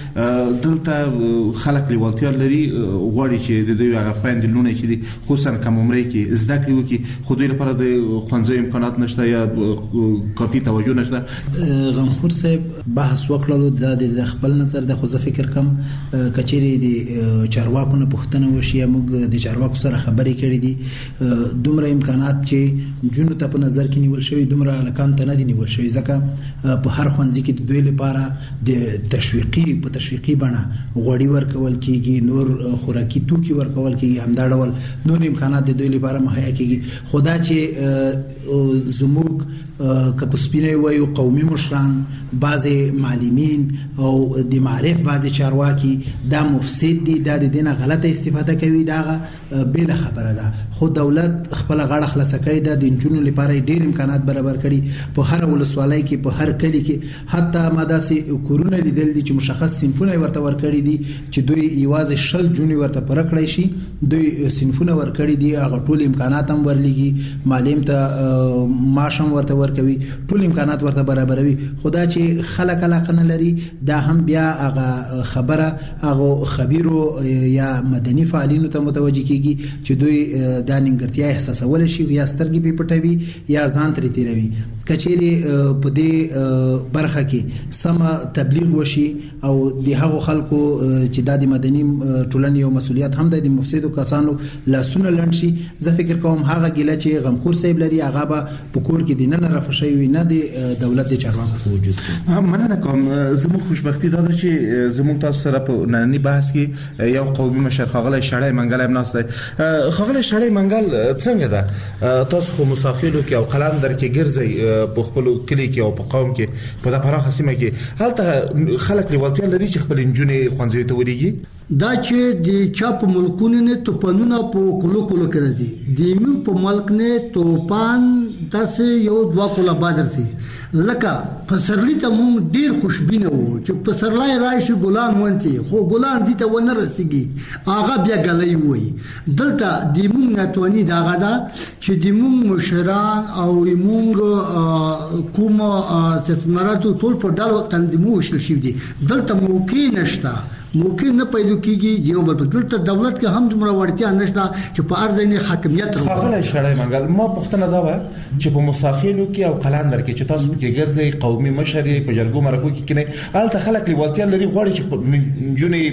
چې دلته خلک لیوالتیا لري غواړي چې د دوی هغه خویندې لونه چې دي خصوصا کم عمرۍ کې زده کړې وکړي خو دوی لپاره د ښوونځیو امکانات نشته یا کافي توجه نشته؟ غمخور صاحب بحث وکړلو د خپل نظر د خو زه فکر کم کچېرې د چارواکو نه پوښتنه وشي. موږ د چارواکو سره خبرې کړې دي. دومره امکانات چې جنو ته په نظر کې نیول شوی دومره لکان ته نه دي نیول شوی، ځکه په هر ښوونځي کې د دوی لپاره د تشویقي په تشویقي بڼه غوړي ورکول کېږي، نور خوراکي توکي ورکول کېږي، همدا ډول نور امکانات د دوی لپاره مهیا کېږي. خو دا چې زموږ که په سپینه وایو قومي مشران، بعضې معلمین او د معرف بعضې چارواکي دا مفسد دي، دا د دینه غلطه استفاده کوي، دا بل خبره ده. خو دولت خپل غاړه خلاصه کړې ده، د نجونو لپاره ډېر امکانات برابر کړي. په هر ولسوالۍ کې په هر کلی کې حتی ما داسې کورونه لیدل دي چې مشخص صنفونه ورته ورکړي دي چې دوی یوازې شل جونې ورته پوره کړی شي. دوی صنفونه ورکړي دي، هغه ټول امکانات هم ورلېږي، معلم ته معاش هم ورته ورکوي، ټول امکانات ورته برابروي. خدا چې خلک علاقه نه لري دا هم بیا هغه خبره هغه خبيرو یا مدني مدني فعالینو ته متوجه کیږي چې دوی د نیمګړتیا احساسول شي یا سترګې په پټوي یا ځان ترې تیروي. کچېری په دې برخه کې سم تبلیغ وشي او د هغو خلکو چې د مدني ټولنې یو مسولیت هم د مفسدو کسانو لاسونه لنډ شي. زه فکر کوم هغه ګیله چې غمخور صاحب لري هغه به په کور کې د نن رافشي وي نه د دولت د چارواکو په وجود کې. مننه کوم. زموږ خوشبختی دا ده چې زموږ تاسو سره په نننی بحث کې یو قومي مشر ښاغلی شړی منګل هم ناست دی. ښاغلی شړی منګل څنګه ده تاسو خو مساخیلو کې او قلندر کې ګرځئ په خپل کلی کې او په قوم کې په دا پراخه سیمه کې هلته خلک لیوالتیا لري چې خپل نجونې ښوونځیو ته ولېږي؟ دا چې د چا په ملکونو نه توپانونه په کلو کلو کې راځي د مين په ملک نه توپان داسې یو دوا کوله بادر سي لکه پسرلی ته مونږ ډیر خوشبینه وو چې پسرلای راشي ګلان ونتي خو ګلان دي ته ونه رسیږي هغه بیا غلې وي. دلته د مونږ نتونی دا غدا چې د مونږ مشران او مونږ کوم استثماراتو ټول په ډالو تنظیمو شل شي دي. دلته موقع نشته موقع نه پیدا کیږي یو بل دلته دولت کې هم دومره وړتیا نشته چې په ارزنه حاکمیت راوړي. ښاغلی شړی منګل ما پوښتنه دا و چې په مساخیلو کې او قلندر کې چې تاسو کې ګرځي قومي مشر په جرګو مرکو کې کینې الته خلک لیوالتیا لري غواړي چې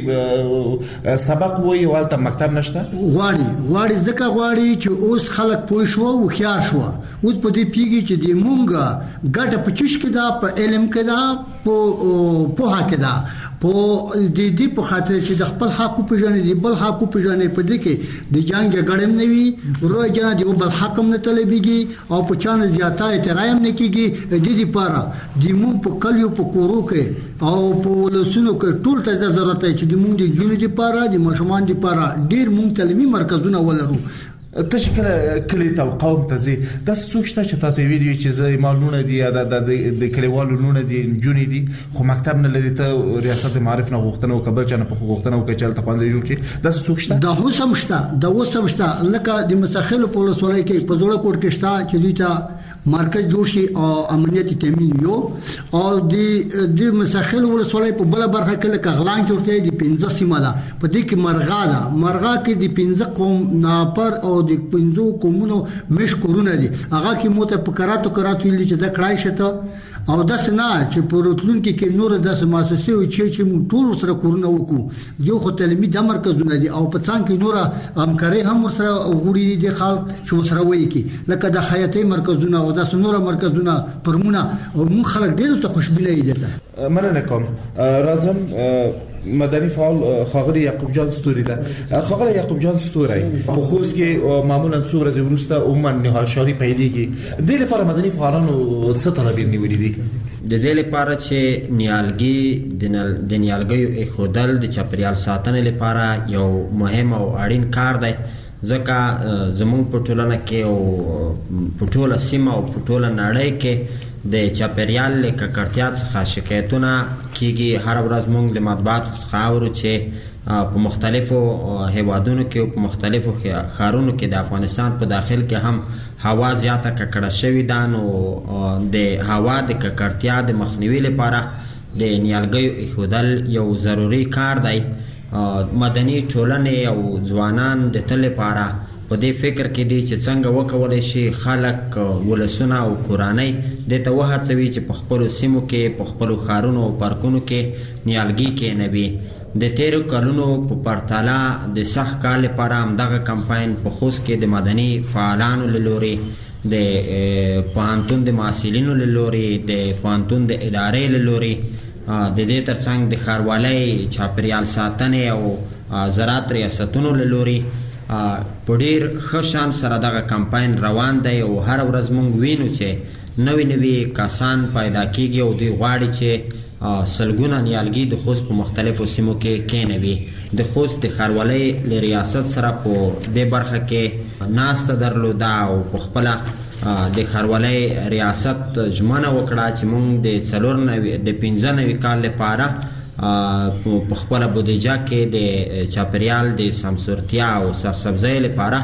جونې سبق وایي او الته مکتب نشته غواړي غواړي ځکه غواړي چې اوس خلک پوه شو او خيار شو اوس په دې پیږي چې د مونږه ګټه په چش کې دا په علم کې دا په په حق دا په دې په خاطر چې د خپل حق په ژوند دی بل حق په ژوند په دې کې د جنگ جګړم نه وي روزه دی بل حکم نه طلبيږي او په چانه زیاته احترام نه کیږي د دې لپاره د مون په کلیو په کورو کې او په لسونو کې ټول ته ضرورت چې د مون د جنو لپاره د مشمان لپاره ډیر مون تعلیمي مرکزونه ولرو. تاسو کله کلی ته قوم ته زی د سوچته چې تاسو ویډیو چې زې مالونه دي د د کلیوالو لونه دي جونې دي خو مکتب نه لري ته ریاست معارف نه غوښتنه او قبل چانه په غوښتنه او کچل ته خوانځي جوړ شي د سوچته د هو سمشته د و سمشته لکه د مساخلو په لسولای کې په جوړه کوټ کې شته چې دوی ته مرکز جوړ شي او امنیت تامین یو او د د مساخلو ولسولای په بل برخه کې لکه غلان جوړته دي پنځه سیمه ده په دې کې مرغا ده مرغا کې د پنځه قوم ناپر او د پنځو قومونو مش کورونه دي هغه کې موته په کراتو کراتو لې چې د کړای شته او د سنا چې پروتلون کې کې نور د سماسسي او چې چې مو ټول سره کورونه وکړو یو خو تعلیمي د مرکزونه دي او په څنګه کې نور همکاري هم سره غوړي دي خلک چې سره وایي کې لکه د حیاتي مرکزونه او د سنوره مرکزونه پرمونه او مون خلک ډېر ته خوشبینه دي. مننه کوم. راځم مدني فعال ښاغلی یعقوب جان ستوري ده. ښاغلی یعقوب جان ستوري په خوست کې معمولا څو ورځې وروسته عموما نهال شاري پیلېږي د دې لپاره مدني فعالانو څه تدابیر نیولي دي؟ د دې لپاره چې نیالګي د نیالګیو ایښودل د چاپیریال ساتنې لپاره یو مهم او اړین کار دی ځکه زموږ په ټولنه کې او په ټوله سیمه او په ټوله نړۍ کې د چاپیریال له ککړتیا څخه شکایتونه کیږي. هر ورځ موږ له مطبوعاتو څخه اورو چې په مختلفو هیوادونو کې او په مختلفو ښارونو کې د افغانستان په داخل کې هم هوا زیاته ککړه شوې ده. نو د هوا د ککړتیا د مخنیوي لپاره د نیالګیو ایښودل یو ضروري کار دی. مدني ټولنې او ځوانان د تل لپاره په دې فکر کې دي چې څنګه وکولای شي خلک ولسونه او کورنۍ د ته وهڅوي چې په خپلو سیمو کې په خپلو ښارونو او پارکونو کې نیالګي کېنوي. د تیرو کلونو په پرتله د سخت کار لپاره همدغه کمپاین په خوست کې د مدني فعالانو له لورې د پوهنتون د محصلینو له لورې د پوهنتون د ادارې له لورې د دې ترڅنګ د ښاروالۍ چاپیریال ساتنې او زراعت ریاستونو له لورې په ډیر ښه شان سره دغه کمپاین روان دی او هر ورځ موږ وینو چې نوي نوي کسان پیدا کیږي او دوی غواړي چې سلګونه نیالګي د خوست په مختلفو سیمو کې کېنوي. د خوست د ښاروالۍ له ریاست سره په دې برخه کې ناسته درلوده او په خپله د ښاروالۍ ریاست ژمنه وکړه چې موږ د څلور نوي د پنځه نوي کال لپاره په خپله بودیجه کې د چاپیریال د سمسورتیا او سرسبزۍ لپاره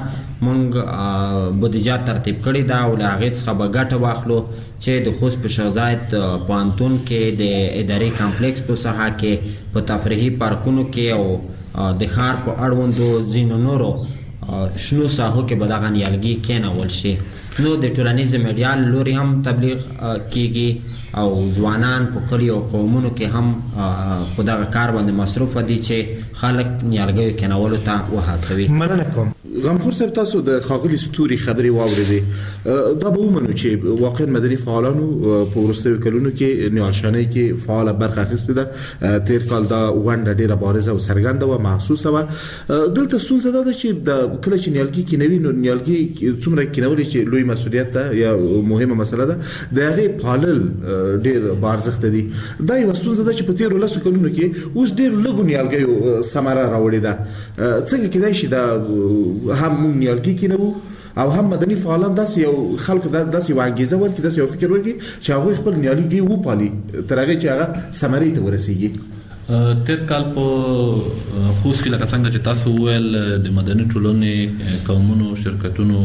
موږ بودیجه ترتیب کړې ده او له هغې څخه به ګټه واخلو چې د خوست په شیخ زاید پوهنتون کې د اداري کمپلیکس په ساحه کې په تفریحي پارکونو کې او د ښار په اړوندو ځینو نورو شنو ساحو کې به دغه نیالګي کېنول شي. نو د ټولنیز میډیا لوري هم تبلیغ کیږي او ځوانان په کلیو او قومونو کې هم په دغه کار باندې مصروف دي چې خلک نیالګیو کېنولو ته وهڅوي. مننه کوم. غمخور صاحب، تاسو د ښاغلي ستوري خبرې واورېدې. دا به ومنو چې واقعا مدني فعالانو په وروستیو کلونو کې نیالشانۍ کې فعاله برخه اخیستې ده. تیر کال دا ونډه ډېره بارزه او څرګنده وه، محسوسه وه. دلته ستونزه دا ده چې د کله چې نیالګي کېنوي نو نیالګي څومره کېنولې چې لوی مسؤلیت ده یا مهمه مسله ده، د هغې پالل ډېر بارزښت دي. دا یوه ستونزه ده چې په تېرو لسو کلونو کې اوس ډېر لږو نیالګیو ثمره راوړې ده. څنګه کېدای شي دا هم موږ نیالګي کېنوو او هم مدني فعالان داسې یو خلکو داسې یوه انګېزه ورکړي، داسې یو فکر ورکړي چې هغوی خپل نیالګي وپالي تر هغې چې هغه ثمرې ته ورسېږي. تیر کال په خوست کې لکه څنګه چې تاسو وویل د مدني ټولنې قومونو شرکتونو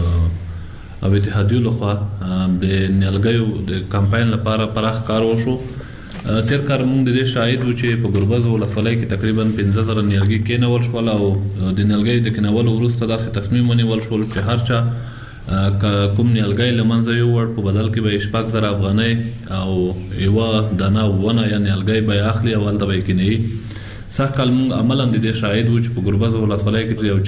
او اتحادیو لخوا د نیالګیو د کمپاین لپاره پراخ کار وشو. تیر کال موږ د دې شاهد وو چې په ګربز ولسوالۍ کې تقریبا پنځه زره نیالګي کېنول شول او د نیالګیو د کېنولو وروسته داسې تصمیم ونیول شول چې هر چا کوم نیالګی له منځه یووړ په بدل کې به یې شپږ زره افغانۍ او یوه دانه ونه یا نیالګی به یې اخلي او هلته به یې کېنوي. سږ کال موږ عملا د دې شاهد وو چې په ګربز ولسوالۍ کې یو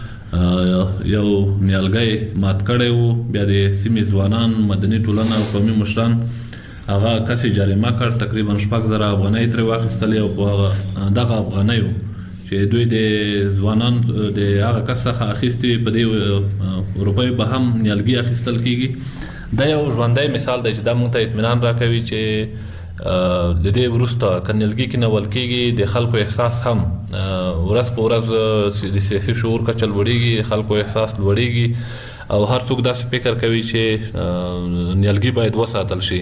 چا یو نیالګی مات کړی وو، بیا د سیمې ځوانان، مدني ټولنه او قومي مشران هغه کس یې جریمه کړ، تقریبا شپږ زره افغانۍ ترې واخیستلې او په دغه افغانیو چې دوی د ځوانان د هغه کس څخه اخیستې په دې روپیو به هم نیالګي اخیستل کېږي. دا یو ژوندی مثال دی چې دا موږ ته اطمینان راکوي چې د دې وروسته که نیالګي کېنول کېږي د خلکو احساس هم ورځ په ورځ د سیاسي شعور کچه لوړېږي، خلکو احساس لوړېږي او هر څوک داسې فکر کوي چې نیالګي باید وساتل شي.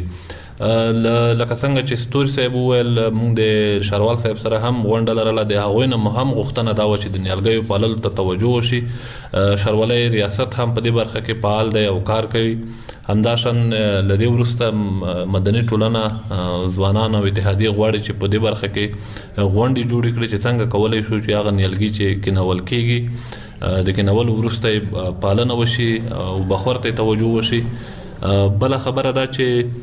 لکه څنګه چې ستوري صاحب وویل موږ د شاروال صاحب سره هم غونډه لرله، د هغوی نه هم غوښتنه دا وه چې د نیالګیو پاللو ته توجه وشي. شاروالۍ ریاست هم په دې برخه کې فعال دی او کار کوي. همداشان له دې وروسته مدني ټولنه، ځوانان او اتحادیې غواړي چې په دې برخه کې غونډې جوړې کړي چې څنګه کولی شو چې هغه نیالګي چې کېنول کېږي د کېنولو وروسته یې پالنه وشي او بخور ته توجه وشي. بله خبره دا چې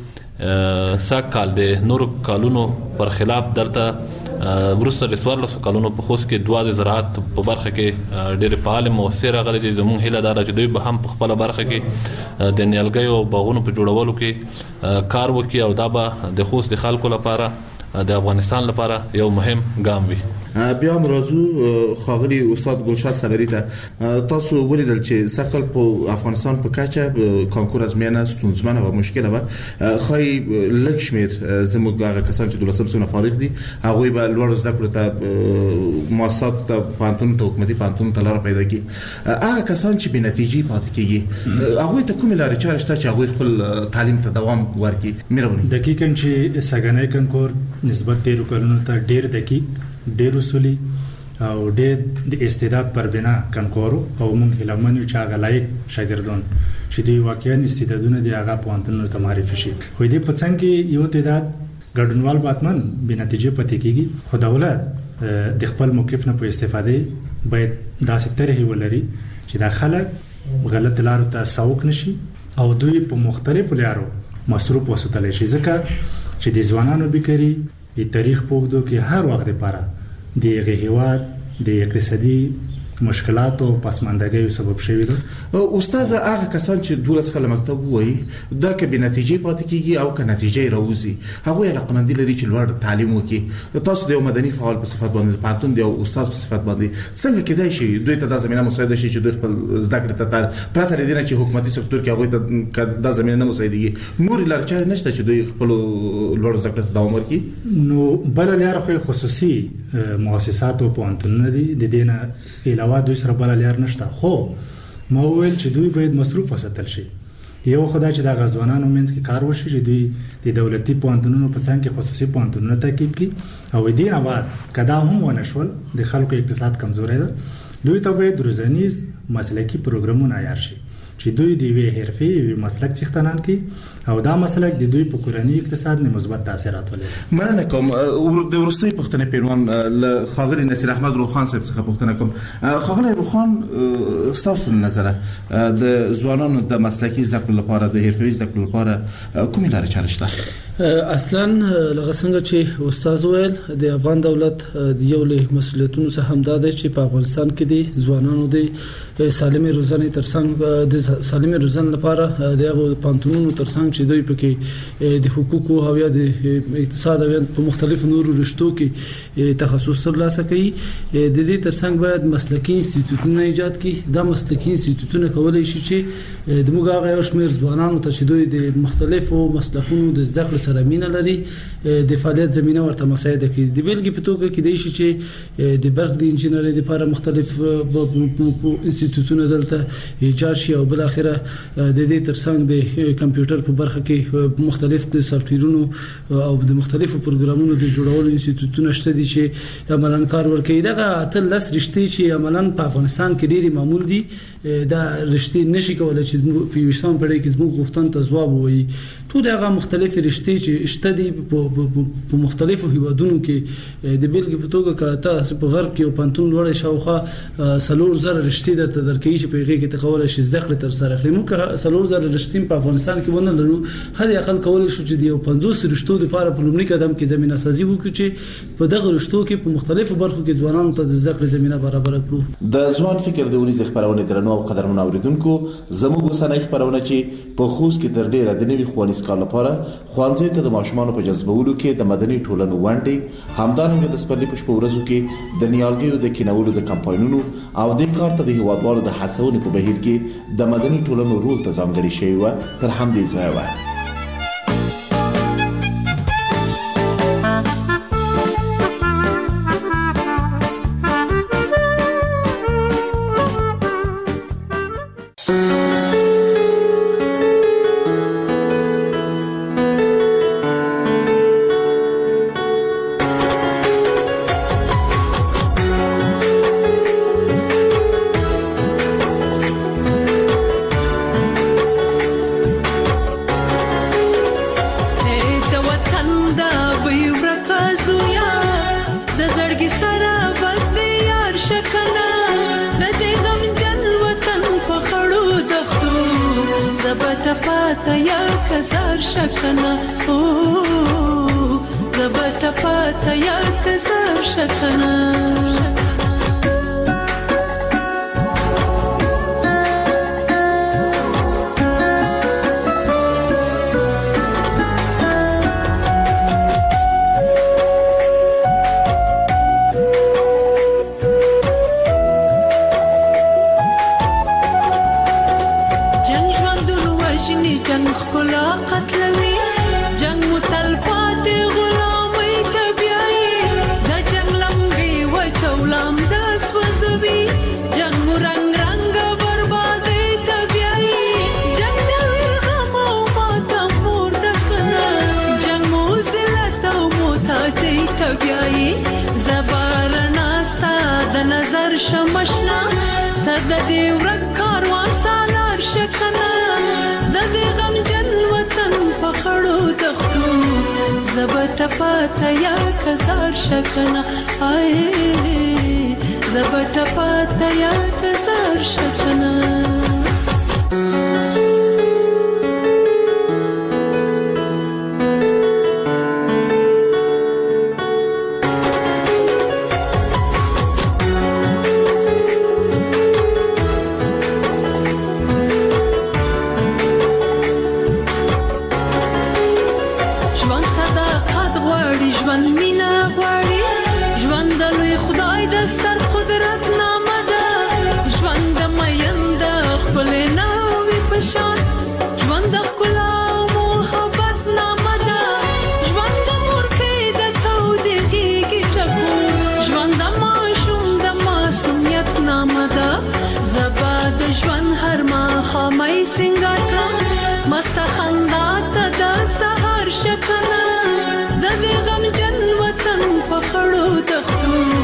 سږ کال د نورو کالونو پر خلاف دلته وروسته د څوارلسو کلونو په خوست کې دوه د زراعت په برخه کې ډېرې فعالې موثرې راغلي دي. زموږ هیله دا ده چې دوی به هم په خپله برخه کې د نیالګیو او باغونو په جوړولو کې کار وکړي او دا به د خوست د خلکو لپاره، د افغانستان لپاره یو مهم ګام وي. بیا هم راځو ښاغلي استاد ګلشاد صبري ته. تاسو ولیدل چې سږ کال په افغانستان په کچه کانکور ازموینه ستونزمنه او مشکله وه. ښایي لږ شمېر زموږ هغه کسان چې دولسم صنف فارغ دي هغوی به لوړو زده کړو ته مؤسساتو ته، پوهنتونونو ته، حکومتي پوهنتونونو ته لاره پیدا کړي. هغه کسان چې بې نتیجې پاتې کېږي هغوی ته کومې لارې چارې شته چې هغوی خپل تعلیم ته دوام ورکړي؟ مهرباني. دقیقاً چې سږنی کانکور نسبت تیرو کلونو ته ډېر دقیق، ډېر اصولي او ډېر د استعداد پر بنا کانکور او موږ هیلهمن یو چې هغه لایق شاګردان چې دوی واقعا استعدادونه د هغه پوهنتونونو ته معرفي شي. خو دې په څنګ کې یو تعداد ګډونوال باتمن بې نتیجې پاتې کېږي. خو دولت د خپل موقف نه په استفادې باید داسې طرحې ولري چې دا خلک غلط لارو ته سوق نشي او دوی په مختلفو لارو مصروف وساتلی شي. ځکه چې د ځوانانو بیکاري د تاریخ په اوږدو کې هر وخت لپاره د هغې هېواد د اقتصادي مشکلاتو او پسماندګیو سبب شوي ده. استاد، هغه کسان چې دولس کاله مکتب ووایي دا که بې نتیجې پاتې کېږي او که نتیجه یې راوځي هغوی علاقمندي لري چې لوړ تعلیم وکړي. تاسو د یو مدني فعال په صفت باندې، پوهنتون د یو استاد په صفت باندې څنګه کېدای شي دوی ته دا زمینه مساعده شي چې دوی خپل زده کړې ته پرته له دې نه چې حکومتي سکتور کې هغوی ته دا زمینه نه مساعدېږي نورې لارې چارې نشته چې دوی خپلو لوړو زده کړو ته دوام ورکړي؟ نو بله لاره خو خصوصي مؤسسات او پوهنتونونه دي، د دې نه علاوه دوی سره بله لار نشته. خو ما وویل چې دوی باید مصروف وساتل شي. یو خدای چې د غزوانانو منځ کې کار وشي چې دوی د دولتي پوهنتونونو په څنګ کې خصوصي پوهنتونونه تعقیب کړي او دې نه بعد کدا هم ونه شول د خلکو اقتصاد کمزوري ده، دوی ته باید روزانیز مسلکي پروګرامونه عیار شي چې دوی د یوې حرفې یوې مسلک څښتنان کړي او دا مسله د دوی په کورنی اقتصاد نه مثبت تاثیرات ولري. مننه کوم. د ورستۍ پښتنې پیروان له خاغلی نصیر احمد روخان صاحب څخه پوښتنه کوم. خاغلی روخان ستاسو نظر د ځوانانو د مسلکي زده کړو لپاره د حرفوي زده کړو لپاره کومې لارې چارې شته؟ اصلا لکه څنګه چې استاد ویل د افغان دولت د یو له مسولیتونو څخه هم دا دی چې په افغانستان کې د ځوانانو د سالمې روزنې ترڅنګ د سالمې روزنې لپاره د هغو پانتونونو ترڅنګ چې دوی پکې د حقوقو او یا د اقتصاد او په مختلفو نورو رشتو کې تخصص ترلاسه کوي. د دې ترڅنګ باید مسلکي انسټیټیوټونه ایجاد کړي. دا مسلکي انسټیټیوټونه کولای شي چې د موږ هغه یو شمېر ځوانانو ته چې دوی د مختلفو مسلکونو د زده کړې سره مینه لري د فعالیت زمينه ورته مساعده کوي. د بیلګې په توګه کې دی چې د برق د انجینرۍ لپاره مختلف انسټیټیوټونه دلته ایجاد شي او بل اخره د دې ترڅنګ د کمپیوټر په برخه کې مختلف د سافټویرونو او د مختلفو پروګرامونو د جوړولو انسټیټیوټونه شته دي چې عملاً کار ورکوي. دغه اتل لس رشتې چې عملاً په افغانستان کې ډېری معمول دي دا رشتې نشي کولای چې په یوشتم پړۍ کې زموږ غوښتنې ته ځواب ووایي. ټول هغه مختلف رشتې چې شته دي په مختلفو هیوادونو کې د بیلګې په توګه که تاسو په غرب کې یو پانتون لوړی شاوخوا څلور زره رشتې درته درکوي چې په هغې کې ته کولی شي زده کړې ترسره کړې. موږ که څلور زره رشتې په افغانستان کې ونه لرو حد اقل کولی شو چې د یو پنځوس رشتو دپاره په لومړي قدم کې زمینه سازي وکړو چې په دغه رشتو کې په مختلفو برخو کې ځوانانو ته د زده کړې زمینه برابره کړو. د ځوان فکر د ونیزې خپرونې درنو او قدرمنو اوریدونکو زموږ اوسنۍ خپرونه چې په خوست کې تر ډیره د نوي ښوونیز کال لپاره ښوونځي ته د ماشومانو په جذبولو کې د مدني ټولنو ونډې همدارنګه د سپرلي په شپو ورځو کې د نیالګیو د کینولو د کمپاینونو او د کار ته د هیوادوالو د هڅونې په بهیر کې د مدني ټولنو رول ته ځانګړې شوی و. تر همدې ځایه وه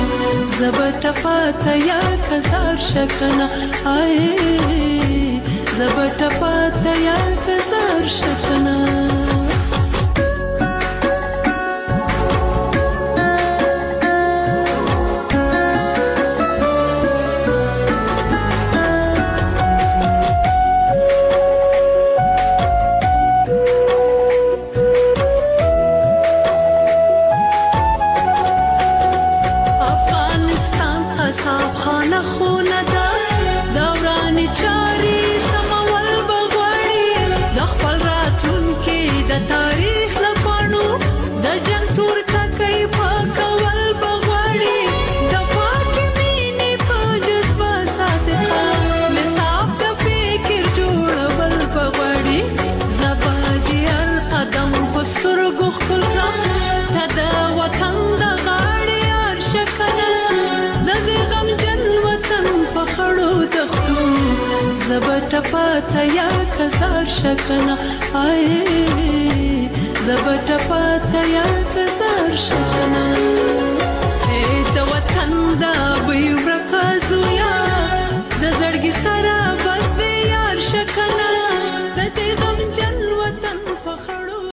زبټه پاته یا کزار شکنه آی زبټ پات یا کزار شکنه زبټ پات یا کزار شکنه آی